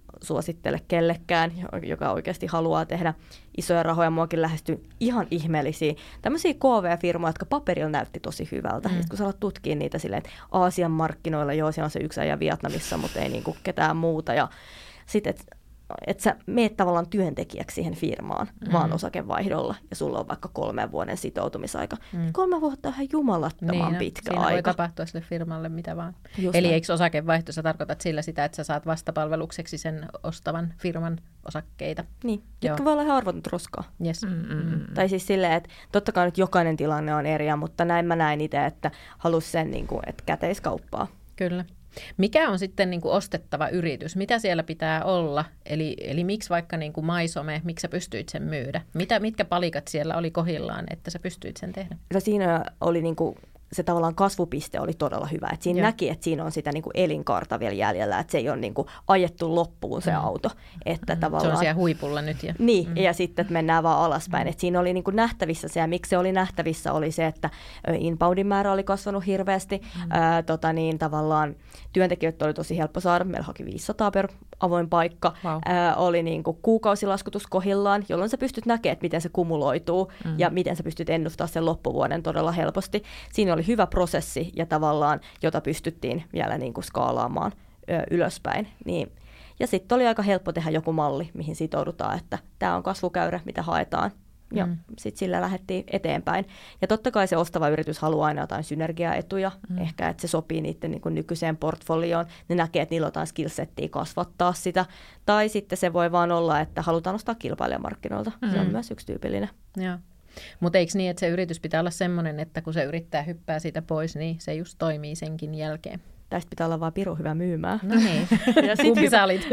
suosittele kellekään, joka oikeasti haluaa tehdä isoja rahoja. Muakin lähestyy ihan ihmeellisiä tämmöisiä K V-firmoja, jotka paperilla näytti tosi hyvältä. Mm. Ja kun sä alat tutkia niitä silleen, että Aasian markkinoilla, joo, siellä on se yksi äijä Vietnamissa, mutta ei niinku ketään muuta. Ja sitten, että et sä meet tavallaan työntekijäksi siihen firmaan, mm. vaan osakevaihdolla, ja sulla on vaikka kolmen vuoden sitoutumisaika. Mm. Kolme vuotta on ihan jumalattoman niin, pitkä siinä aika. Voi tapahtua sille firmalle mitä vaan. Just Eli näin. eikö osakevaihto, sä tarkoitat sillä sitä, että sä saat vastapalvelukseksi sen ostavan firman osakkeita? Niin, jotka voi olla ihan arvotonta roskaa. Yes. Mm-mm. Tai siis silleen, että totta kai nyt jokainen tilanne on eri, mutta näin mä näin itse, että halusi sen, niin kuin, että käteiskauppaa. Kyllä. Mikä on sitten niin kuin ostettava yritys? Mitä siellä pitää olla? Eli, eli miksi vaikka niin kuin MySome, miksi sä pystyit sen myydä? Mitä, mitkä palikat siellä oli kohdillaan, että sä pystyit sen tehdä? No siinä oli niin kuin, se tavallaan kasvupiste oli todella hyvä. Et siinä Joo. näki, että siinä on sitä niin kuin elinkaarta vielä jäljellä, että se ei ole niin kuin ajettu loppuun se mm. auto. Että mm. tavallaan... Se on siellä huipulla nyt. Ja... Niin, mm. ja sitten että mennään vaan alaspäin. Mm. Et siinä oli niin kuin nähtävissä se, ja miksi se oli nähtävissä, oli se, että inboundin määrä oli kasvanut hirveästi. Mm. Ää, tota niin, tavallaan työntekijöitä oli tosi helppo saada. Meillä haki viisisataa per avoin paikka. Wow. Ää, oli niin kuin kuukausilaskutus kohdillaan, jolloin sä pystyt näkemään, että miten se kumuloituu mm. ja miten sä pystyt ennustamaan sen loppuvuoden todella helposti. Siinä oli hyvä prosessi ja tavallaan, jota pystyttiin vielä niin kuin skaalaamaan ö, ylöspäin. Niin. Ja sitten oli aika helppo tehdä joku malli, mihin sitoudutaan, että tämä on kasvukäyrä, mitä haetaan. Ja mm. sitten sillä lähdettiin eteenpäin. Ja totta kai se ostava yritys haluaa aina jotain synergiaetuja. Mm. Ehkä, että se sopii niiden niin kuin nykyiseen portfolioon. Ne näkee, että niillä on jotain skillsettiä kasvattaa sitä. Tai sitten se voi vaan olla, että halutaan ostaa kilpailijamarkkinoilta. Mm. Se on myös yksi tyypillinen. Joo. Mutta eikö niin, että se yritys pitää olla semmoinen, että kun se yrittää hyppää siitä pois, niin se just toimii senkin jälkeen? Tästä pitää olla vaan pirun hyvä myymään. No niin, kumpi sä olit?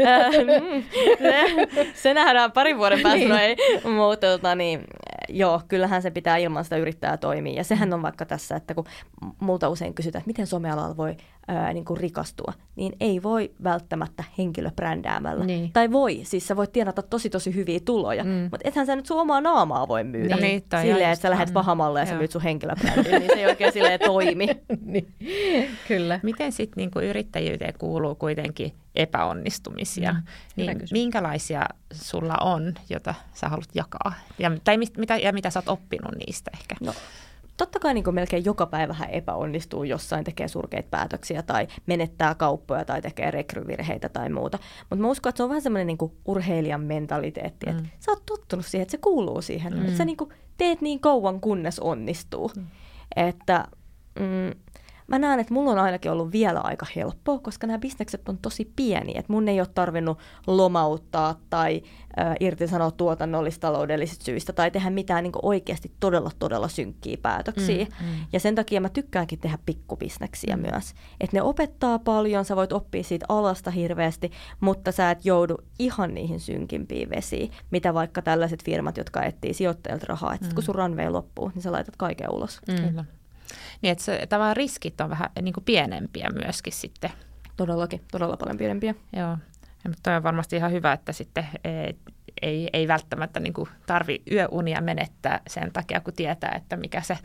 se, se nähdään parin vuoden päästä, niin. No ei. Mutta tota, niin, joo, kyllähän se pitää ilman sitä yrittää toimia. Ja sehän on vaikka tässä, että kun multa usein kysytään, että miten somealalla voi ää, niin kuin rikastua, niin ei voi välttämättä henkilöbrändäämällä. Niin. Tai voi, siis sä voit tienata tosi tosi hyviä tuloja, mm. mutta ethän sä nyt sun omaa naamaa voi myydä. Niin, silleen, että sä lähdet pahamalle ja sä myyt sun henkilöbrändiin, niin se ei oikein silleen toimi. Niin. Kyllä. Miten sitten niin yrittäjyyteen kuuluu kuitenkin epäonnistumisia, mm, niin minkälaisia sulla on, jota sä haluat jakaa? Ja, tai mit, mitä, ja mitä sä oot oppinut niistä ehkä? No, totta kai niin melkein joka päivähän epäonnistuu jossain, tekee surkeita päätöksiä tai menettää kauppoja tai tekee rekryvirheitä tai muuta. Mutta mä uskon, että se on vähän semmoinen niin urheilijan mentaliteetti, mm. että sä oot tottunut siihen, että se kuuluu siihen. Mm. Että sä niin kuin teet niin kauan, kunnes onnistuu. Mm. Että... Mm, Mä näen, että mulla on ainakin ollut vielä aika helppoa, koska nämä bisnekset on tosi pieniä. Että mun ei ole tarvinnut lomauttaa tai äh, irtisanoa tuotannollista taloudellisista syistä tai tehdä mitään niin kuin oikeasti todella, todella synkkiä päätöksiä. Mm, mm. Ja sen takia mä tykkäänkin tehdä pikkubisneksiä mm. myös. Että ne opettaa paljon, sä voit oppia siitä alasta hirveästi, mutta sä et joudu ihan niihin synkimpiin vesiin, mitä vaikka tällaiset firmat, jotka etsii sijoittajilta rahaa. Että mm. kun sun runway loppuu, niin sä laitat kaiken ulos. Mm. Kyllä. Niin, että se, tavallaan riskit on vähän niin kuin pienempiä myöskin sitten. Todellakin, todella paljon pienempiä. Joo, mutta toi on varmasti ihan hyvä, että sitten ei, ei välttämättä niin kuin tarvi yöunia menettää sen takia, kun tietää, että mikä se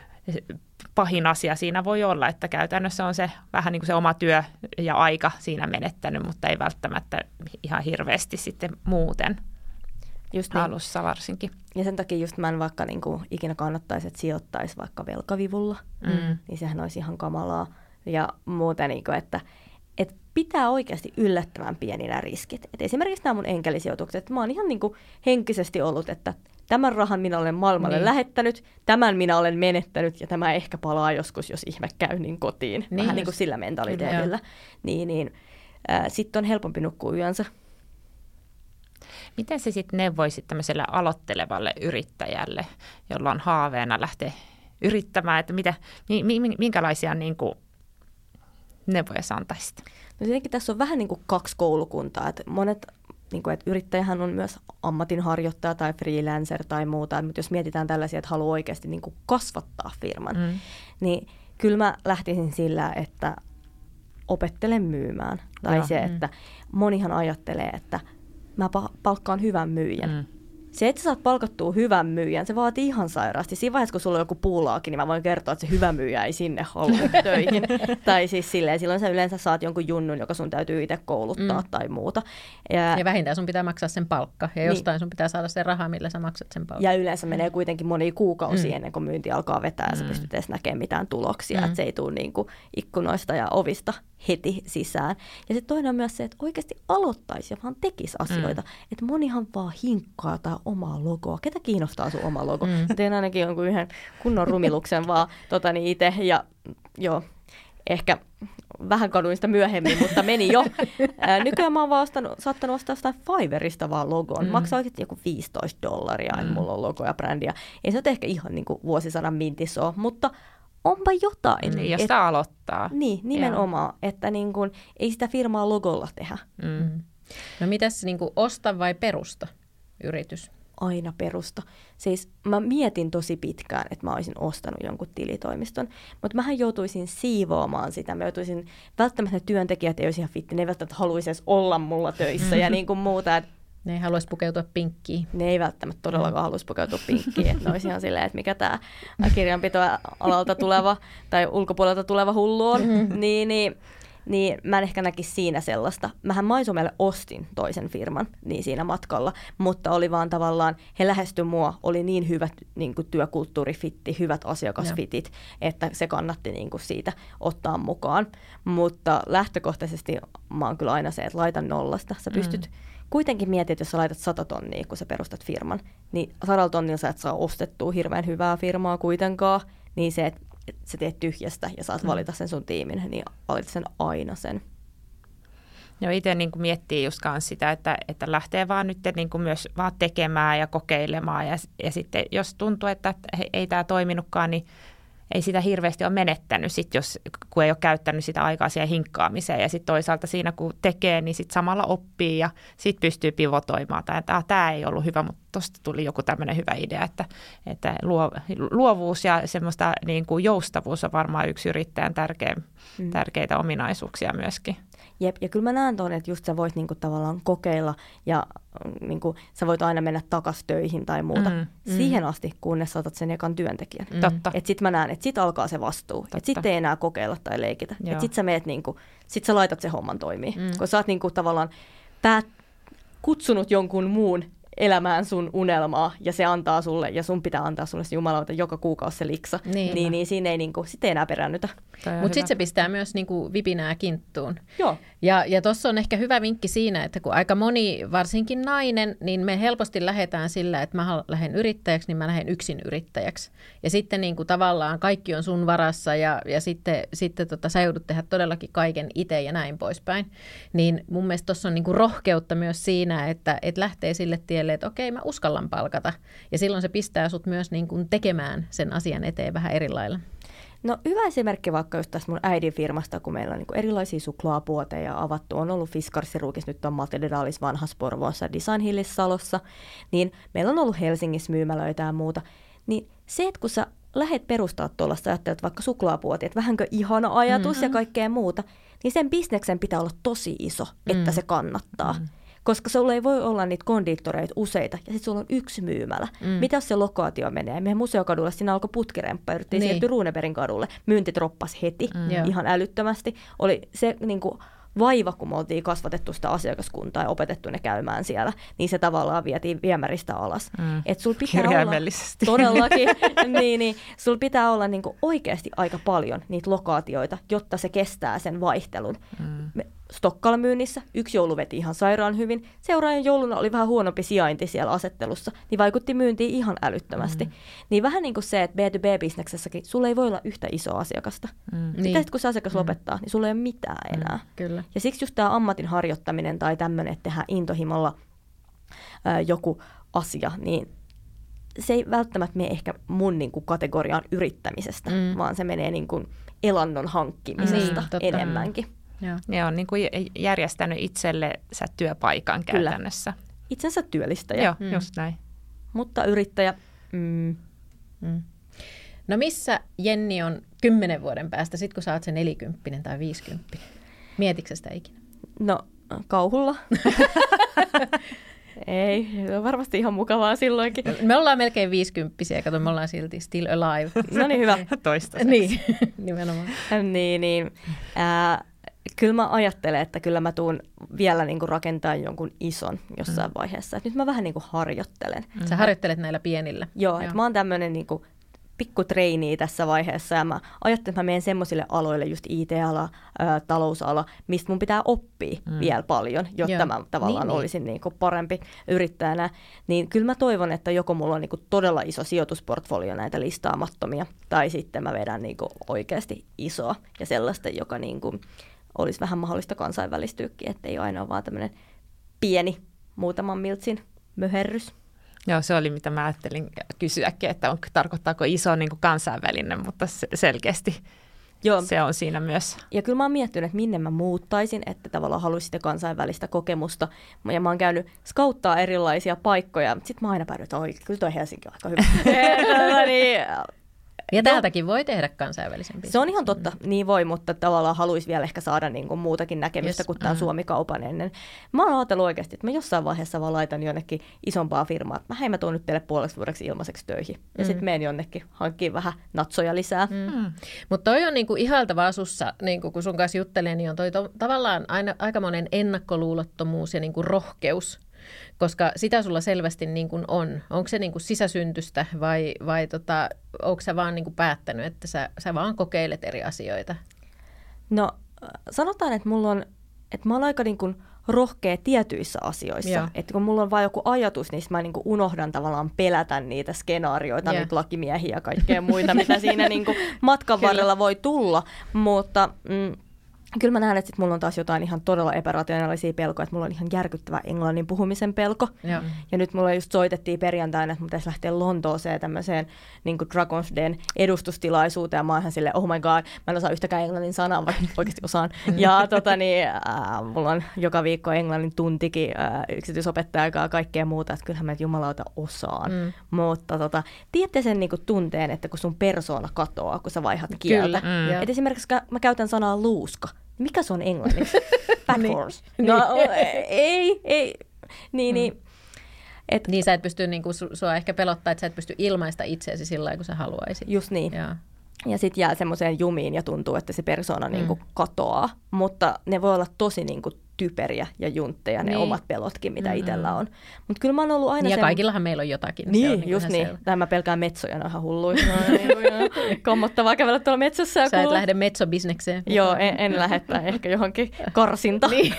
pahin asia siinä voi olla, että käytännössä on se vähän niin kuin se oma työ ja aika siinä menettänyt, mutta ei välttämättä ihan hirveästi sitten muuten. Just niin. Alussa varsinkin. Ja sen takia just mä en vaikka niin kuin ikinä kannattaisi, että sijoittaisi vaikka velkavivulla, mm. niin sehän olisi ihan kamalaa. Ja muuten, niin kuin, että, että pitää oikeasti yllättävän pieninä riskit. Et esimerkiksi nämä mun enkelisijoitukset, että mä oon ihan niin kuin henkisesti ollut, että tämän rahan minä olen maailmalle niin. lähettänyt, tämän minä olen menettänyt ja tämä ehkä palaa joskus, jos ihme käy niin kotiin. Niin vähän just. Niin kuin sillä mentaliteetillä. Niin, niin, äh, sitten on helpompi nukkua yönsä. Miten se sitten neuvoisit tämmöiselle aloittelevalle yrittäjälle, jolla on haaveena lähteä yrittämään, että mitä, minkälaisia niin kuin neuvoja sä antaisit? No tietenkin tässä on vähän niin kuin kaksi koulukuntaa, että monet, niin kuin, että yrittäjähän on myös ammatinharjoittaja tai freelancer tai muuta, mutta jos mietitään tällaisia, että haluaa oikeasti niin kuin kasvattaa firman, mm. niin kyllä mä lähtisin sillä, että opettelen myymään. Tai Joo. se, että mm. monihan ajattelee, että mä palkkaan hyvän myyjän. Mm. se, että sä saat palkattua hyvän myyjän, se vaatii ihan sairaasti. Siinä vaiheessa, kun sulla on joku puulaakin, niin mä voin kertoa, että se hyvä myyjä ei sinne halua töihin. Tai siis silleen, silloin sä yleensä saat jonkun junnun, joka sun täytyy itse kouluttaa mm. tai muuta. Ja, ja vähintään sun pitää maksaa sen palkka, ja jostain niin. sun pitää saada se raha, millä sä maksat sen palkka. Ja yleensä menee kuitenkin monia kuukausia mm. ennen kuin myynti alkaa vetää, ja sä pystyt edes näkemään mitään tuloksia, mm. että se ei tule niin kuin ikkunoista ja ovista heti sisään. Ja sitten toinen on myös se, että oikeasti aloittaisi ja vaan tekisi asioita. Mm. Että monihan vaan hinkkaa tai omaa logoa. Ketä kiinnostaa sun oma logo? Mm. Mä teen ainakin jonkun yhden kunnon rumiluksen vaan tota, niin itse ja joo, ehkä vähän kaduin sitä myöhemmin, mutta meni jo. Ää, nykyään mä oon vaan ostanut, saattanut ostaa jostain Fiverrista vaan logon. Mm. Maksaa oikeasti joku viisitoista dollaria, mm. että mulla on logo ja brändiä. Ei se ole ehkä ihan niin kuin vuosisadan mintis ole, mutta onpa jotain. Niin, jos sitä aloittaa. Niin, nimenomaan, Joo. että niin kuin, ei sitä firmaa logolla tehdä. Mm. No mitäs niin kuin osta vai perusta yritys? Aina perusta. Siis mä mietin tosi pitkään, että mä olisin ostanut jonkun tilitoimiston, mutta mähän joutuisin siivoamaan sitä. Mä joutuisin, välttämättä ne työntekijät ei olisi ihan fitti, ne ei välttämättä haluaisi edes olla mulla töissä ja niin kuin muuta. Ne ei haluaisi pukeutua pinkkiin. Ne ei välttämättä todellakaan haluaisi pukeutua pinkkiin. Että ne olisi ihan silleen, että mikä tämä kirjanpitoalalta tuleva tai ulkopuolelta tuleva hullu on. Mm-hmm. Niin, niin, niin mä en ehkä näkisi siinä sellaista. Mähän Maisomelle ostin toisen firman niin siinä matkalla, mutta oli vaan tavallaan, he lähestyi mua, oli niin hyvät niin kuin työkulttuurifitti, hyvät asiakasfitit, ja. että se kannatti niin kuin siitä ottaa mukaan. Mutta lähtökohtaisesti mä oon kyllä aina se, että laita nollasta. Sä pystyt mm. kuitenkin mietit, että jos sä laitat sata tonnia, kun sä perustat firman, niin sadalla tonnilla sä et saa ostettua hirveän hyvää firmaa kuitenkaan, niin se, että sä teet tyhjästä ja saat valita sen sun tiimin, niin valitset sen aina sen. Joo, itse niin kuin miettii just kans sitä, että, että lähtee vaan nyt niin kuin myös vaan tekemään ja kokeilemaan. Ja, ja sitten jos tuntuu, että ei tämä toiminutkaan, niin ei sitä hirveästi ole menettänyt, sit jos, kun ei ole käyttänyt sitä aikaa siihen hinkkaamiseen. Ja sitten toisaalta siinä, kun tekee, niin sitten samalla oppii ja sitten pystyy pivotoimaan. Tämä, tämä ei ollut hyvä, mutta tuosta tuli joku tämmöinen hyvä idea, että, että luo, luovuus ja semmoista niin kuin joustavuus on varmaan yksi yrittäjän tärkeä, mm. tärkeitä ominaisuuksia myöskin. Jep, ja kyllä mä näen tuon, että just sä voit niinku tavallaan kokeilla ja niinku, sä voit aina mennä takas töihin tai muuta mm, siihen mm. asti, kunnes sä otat sen ekan työntekijän. Mm. Totta. Että sit mä näen, että sit alkaa se vastuu. Että sit ei enää kokeilla tai leikitä. Että sit sä meet niinku, sit sä laitat se homman toimii. Mm. Kun sä oot niinku tavallaan päät, kutsunut jonkun muun elämään sun unelmaa ja se antaa sulle ja sun pitää antaa sulle se jumalauta joka kuukausi se liksa, niin, niin, niin siinä ei, niinku, sit ei enää peräännytä. Mutta sitten se pistää myös niinku vipinää kinttuun. Joo. Ja, ja tuossa on ehkä hyvä vinkki siinä, että kun aika moni, varsinkin nainen, niin me helposti lähdetään sillä, että mä lähden yrittäjäksi, niin mä lähden yksin yrittäjäksi. Ja sitten niinku tavallaan kaikki on sun varassa ja, ja sitten, sitten tota, sä joudut tehdä todellakin kaiken itse ja näin poispäin. Niin mun mielestä tuossa on niinku rohkeutta myös siinä, että et lähtee sille tielle, että okei, mä uskallan palkata. Ja silloin se pistää sut myös niin kuin tekemään sen asian eteen vähän eri lailla. No hyvä esimerkki vaikka just tästä mun äidin firmasta, kun meillä on niin kuin erilaisia suklaapuoteja avattu. On ollut Fiskarsiruukissa, nyt on Materiaalis vanhassa Porvoossa, Design Hillissä Salossa. Niin meillä on ollut Helsingissä myymälöitä ja muuta. Niin se, että kun sä lähdet perustaa tuollaista, ajattelet vaikka suklaapuoti, että vähänkö ihana ajatus mm-hmm. ja kaikkea muuta, niin sen bisneksen pitää olla tosi iso, että mm. se kannattaa. Mm. Koska sulla ei voi olla niitä kondiittoreita useita, ja sitten sulla on yksi myymälä. Mm. Mitä jos se lokaatio menee? Meidän Museokadulla siinä alkoi putkiremppa, yritettiin niin. siirtyä Runebergin kadulle. Myynti droppasi heti, mm. ihan älyttömästi. Oli se niin kuin vaiva, kun me oltiin kasvatettu sitä asiakaskuntaa ja opetettu ne käymään siellä, niin se tavallaan vietiin viemäristä alas. Mm. Et sul pitää kirjaimellisesti. Olla, todellakin, niin, niin, sul pitää olla niin kuin oikeasti aika paljon niitä lokaatioita, jotta se kestää sen vaihtelun. Mm. Stockholm-myynnissä yksi joulu veti ihan sairaan hyvin. Seuraajan jouluna oli vähän huonompi sijainti siellä asettelussa, niin vaikutti myyntiin ihan älyttömästi. Mm. Niin vähän niin kuin se, että B two B-bisneksessäkin sulla ei voi olla yhtä isoa asiakasta. Mm. Sitten niin. kun se asiakas mm. lopettaa, niin sulla ei ole mitään enää. Mm. Kyllä. Ja siksi just tämä ammatin harjoittaminen tai tämmöinen, että tehdään intohimolla ää, joku asia, niin se ei välttämättä mene ehkä mun niin kuin kategoriaan yrittämisestä, mm. vaan se menee niin kuin elannon hankkimisesta mm. enemmänkin. Joo. Ne on niin kuin järjestänyt itsellensä työpaikan Kyllä. käytännössä. Itsensä työllistäjä. Joo, mm. just näin. Mutta yrittäjä. Mm. Mm. No missä Jenni on kymmenen vuoden päästä, sit kun sä oot se nelikymppinen tai viisikymppinen? Mietitkö sitä ikinä? No kauhulla. Ei, se on varmasti ihan mukavaa silloinkin. Me ollaan melkein viisikymppisiä, kato, me ollaan silti still alive. No niin, hyvä. Toistaiseksi. Niin, nimenomaan. niin, niin. Ää, kyllä mä ajattelen, että kyllä mä tuun vielä niin kuin rakentaa jonkun ison jossain mm. vaiheessa. Et nyt mä vähän niin kuin harjoittelen. Sä harjoittelet näillä pienillä. Joo, Joo. että mä oon tämmöinen niin kuin pikku treini tässä vaiheessa ja mä ajattelen, että mä menen semmoisille aloille, just I T-ala, ä, talousala, mistä mun pitää oppia mm. vielä paljon, jotta Joo. mä tavallaan niin, olisin niin. Niin kuin parempi yrittäjänä. Niin kyllä mä toivon, että joko mulla on niin kuin todella iso sijoitusportfolio näitä listaamattomia, tai sitten mä vedän niin kuin oikeasti isoa ja sellaista, joka niin kuin olisi vähän mahdollista kansainvälistyykin, ettei ole aina vaan tämmöinen pieni muutaman miltsin möherrys. Joo, se oli mitä mä ajattelin kysyäkin, että on, tarkoittaako iso niin kuin kansainvälinen, mutta selkeästi Joo. se on siinä myös. Ja kyllä mä oon miettinyt, että minne mä muuttaisin, että tavallaan haluaisin sitä kansainvälistä kokemusta. Ja mä oon käynyt skauttaa erilaisia paikkoja. Sitten mä aina päädyin, että oi, kyllä toi Helsinki on aika hyvä. niin, ja täältäkin voi tehdä kansainvälisempiä. Se on ihan totta, niin voi, mutta tavallaan haluaisi vielä ehkä saada niin kuin muutakin näkemistä yes. kuin tämän mm. Suomi-kaupan ennen. Mä oon ajatellut oikeasti, että mä jossain vaiheessa vaan laitan jonnekin isompaa firmaa. Mä hei, mä tuon nyt teille puoleksi vuodeksi ilmaiseksi töihin. Ja mm. sitten menen jonnekin hankkiin vähän natsoja lisää. Mm. Mm. Mutta toi on niinku ihailtavaa sussa, niinku kun sun kanssa juttelen, niin on toi to, tavallaan aina, aikamoinen ennakkoluulottomuus ja niinku rohkeus. Koska sitä sulla selvästi niin kuin on. Onko se niin kuin sisäsyntystä vai, vai tota, onko sä vaan niin kuin päättänyt, että sä, sä vaan kokeilet eri asioita? No sanotaan, että mulla on, että mä oon aika niin kuin rohkea tietyissä asioissa. Joo. Että kun mulla on vain joku ajatus, niin mä niin kuin unohdan tavallaan pelätä niitä skenaarioita, yeah. niitä lakimiehiä ja kaikkea muita, mitä siinä niin kuin matkan varrella voi tulla. Mutta Mm, kyllä mä näen, että sit mulla on taas jotain ihan todella epärationaalisia pelkoja, että mulla on ihan järkyttävä englannin puhumisen pelko. Ja, ja nyt mulla just soitettiin perjantaina, että mun pitäisi lähteä Lontooseen tämmöiseen niin kuin Dragon's Den edustustilaisuuteen. Ja mä oon ihan silleen, oh my god, mä en osaa yhtäkään englannin sanaa, vaikka oikeasti osaan. Ja tota niin, äh, mulla on joka viikko englannin tuntikin, äh, yksityisopettaja ja kaikkea muuta, että kyllähän mä jumalauta osaan. Mm. Mutta tota, tiedätte sen niin kuin tunteen, että kun sun persoona katoaa, kun sä vaihdat kieltä. Mm. Että esimerkiksi mä käytän sanaa luuska. Mikä se on englanniksi? Backhorse. No ei, ei. Niin, niin. Mm. Et, niin sä et pysty, niin kuin, sua ehkä pelottaa, että sä et pysty ilmaista itseäsi sillä lailla, kun sä haluaisit. Just niin. Ja, ja sitten jää semmoiseen jumiin ja tuntuu, että se persona mm. niin kuin katoaa. Mutta ne voi olla tosi niin kuin typeriä ja juntteja, ne niin. omat pelotkin, mitä mm-hmm. itsellä on. Mutta kyllä mä oon ollut aina ja sen... kaikillahan meillä on jotakin. Niin, se on niin just niin. Selvä. Tai mä pelkään metsoja, ne on ihan hulluja. Kammottavaa kävellä tuolla metsässä. Ja sä et lähde metsobisnekseen. Joo, en, en lähetä ehkä johonkin karsinta niin,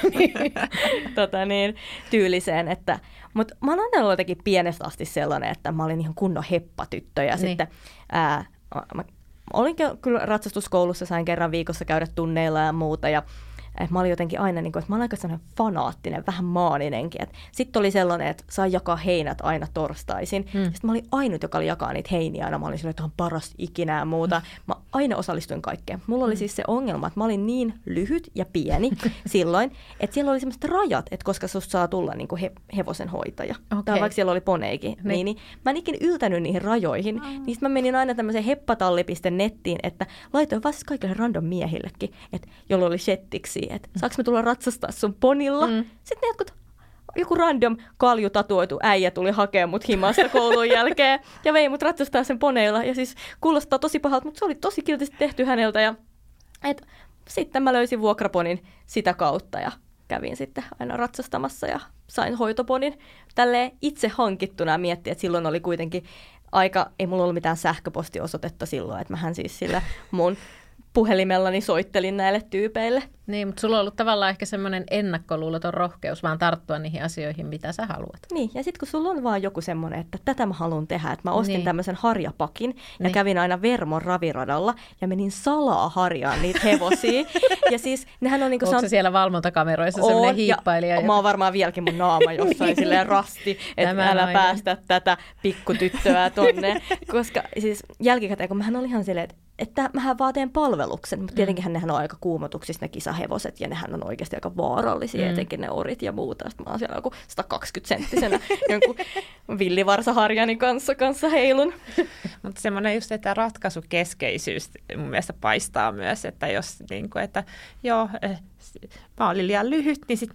tota niin, tyyliseen. Että, mutta mä oon aina ollut jotenkin pienestä asti sellainen, että mä olin ihan kunnon heppatyttö. Ja niin. sitten ää, mä olin kyllä ratsastuskoulussa, sain kerran viikossa käydä tunneilla ja muuta. Ja että mä olin jotenkin aina, niin kuin, että mä olin aika sellainen fanaattinen, vähän maaninenkin. Sitten oli sellainen, että sai jakaa heinät aina torstaisin. Mm. Sitten mä olin ainut, joka oli jakaa niitä heiniä aina. Mä olin silleen, että on paras ikinä ja muuta. Mä aina osallistuin kaikkeen. Mulla oli siis se ongelma, että mä olin niin lyhyt ja pieni silloin, että siellä oli sellaiset rajat, että koska susta saa tulla niin kuin he, hevosen hoitaja. Okay. Tai vaikka siellä oli poneikin. Ne. Niin, niin, mä en ikinä yltänyt niihin rajoihin. Mm. Niin mä menin aina tämmöiseen heppatalli piste nettiin, että laitoin vaan siis kaikille random miehillekin, että jolla oli shettiksi. Että saanko me tulla ratsastaa sun ponilla? Mm. Sitten ne jotkut, joku random kalju tatuoitu äijä tuli hakemaan mut himasta koulun jälkeen ja vei mut ratsastaa sen poneilla. Ja siis kuulostaa tosi pahalta, mutta se oli tosi kiltisti tehty häneltä. Ja, et, sitten mä löysin vuokraponin sitä kautta ja kävin sitten aina ratsastamassa ja sain hoitoponin tälleen itse hankittuna ja miettiä, että silloin oli kuitenkin aika, ei mulla ollut mitään sähköpostiosoitetta silloin, että mähän siis sillä mun puhelimellani soittelin näille tyypeille. Niin, mutta sulla on ollut tavallaan ehkä semmoinen ennakkoluuloton rohkeus vaan tarttua niihin asioihin, mitä sä haluat. Niin, ja sitten kun sulla on vaan joku semmoinen, että tätä mä haluan tehdä, että mä ostin niin. tämmöisen harjapakin ja niin. kävin aina Vermon raviradalla ja menin salaa harjaan niitä hevosia. ja siis nehän on niinku... Onko se siellä valvontakameroissa semmoinen hiippailija? Ja mä oon varmaan vieläkin mun naama jossain silleen rasti, että älä aina. päästä tätä pikkutyttöä tonne. Koska siis jälkikäteen, kun mähän olin ihan silleen, että että mähän vaan teen palveluksen, mutta tietenkinhän nehän on aika kuumotuksissa ne kisahevoset, ja nehän on oikeasti aika vaarallisia, mm. etenkin ne orit ja muuta. Sitten mä oon siellä joku sata kaksikymmentä senttisenä jonkun villivarsaharjani kanssa, kanssa heilun. Mutta semmoinen just, että ratkaisukeskeisyys mun mielestä paistaa myös, että jos niin kuin, että joo, mä olin liian lyhyt, niin sitten mä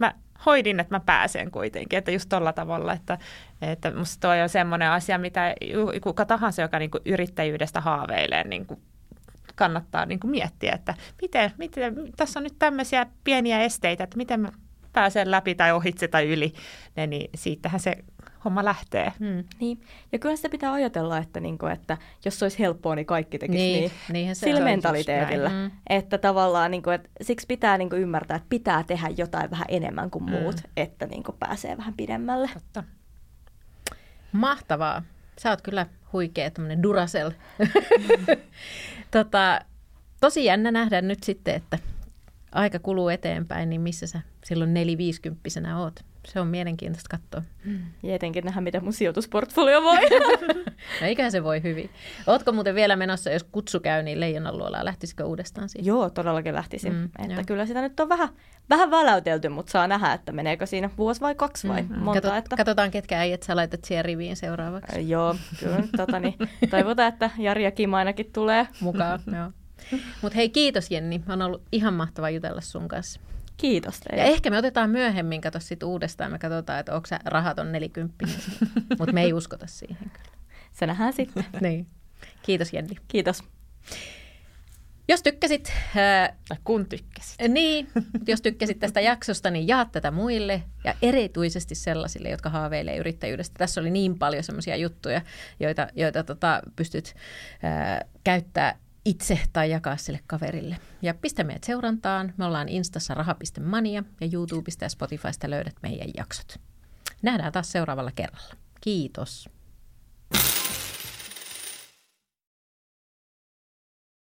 hoidin, että mä pääsen kuitenkin, että just tolla tavalla, että, että musta toi on semmoinen asia, mitä kuka tahansa, joka niin kuin yrittäjyydestä haaveilee, niin kuin kannattaa niin kuin miettiä, että miten, miten, tässä on nyt tämmöisiä pieniä esteitä, että miten mä pääsen läpi tai ohitse tai yli, ne, niin siitähän se homma lähtee. Hmm. Niin. Ja kyllä sitä pitää ajatella, että, niinku, että jos se olisi helppoa, niin kaikki tekisi niin. niin. Sillä mentaliteetillä. Mm. Että tavallaan niinku, että siksi pitää niinku ymmärtää, että pitää tehdä jotain vähän enemmän kuin muut, mm. että niinku pääsee vähän pidemmälle. Totta. Mahtavaa. Sä oot kyllä huikea tämmöinen Duracell. tota, tosi jännä nähdä nyt sitten, että aika kuluu eteenpäin, niin missä sä silloin neliviisikymppisenä oot. Se on mielenkiintoista katsoa. Mm. Ja etenkin nähdä, mitä mun sijoitusportfolio voi. No eiköhän se voi hyvin. Ootko muuten vielä menossa, jos kutsu käy, niin Leijonanluolaa? Lähtisikö uudestaan siihen? Joo, todellakin lähtisin. Mm, että joo. Kyllä sitä nyt on vähän, vähän väläytelty, mutta saa nähdä, että meneekö siinä vuosi vai kaksi vai mm. monta. Katot, että... Katsotaan, ketkä äijät sä laitat siihen riviin seuraavaksi. Äh, joo, kyllä. tota, niin, toivotaan, että Jari ja Kim ainakin tulee mukaan. Joo. Mutta hei, kiitos Jenni. On ollut ihan mahtava jutella sun kanssa. Kiitos teille. Ja ehkä me otetaan myöhemmin, kato sit uudestaan, me katsotaan, että onko sä rahaton nelikymppinen. Mutta me ei uskota siihen kyllä. Se nähdään sitten. Niin. Kiitos Jenni. Kiitos. Jos tykkäsit, ää, kun tykkäsit. Niin, jos tykkäsit tästä jaksosta, niin jaa tätä muille ja erityisesti sellaisille, jotka haaveilee yrittäjyydestä. Tässä oli niin paljon semmoisia juttuja, joita, joita tota, pystyt ää, käyttää itse tai jakaa sille kaverille. Ja pistä meidät seurantaan. Me ollaan Instassa raha piste mania ja YouTubesta ja Spotifysta löydät meidän jaksot. Nähdään taas seuraavalla kerralla. Kiitos.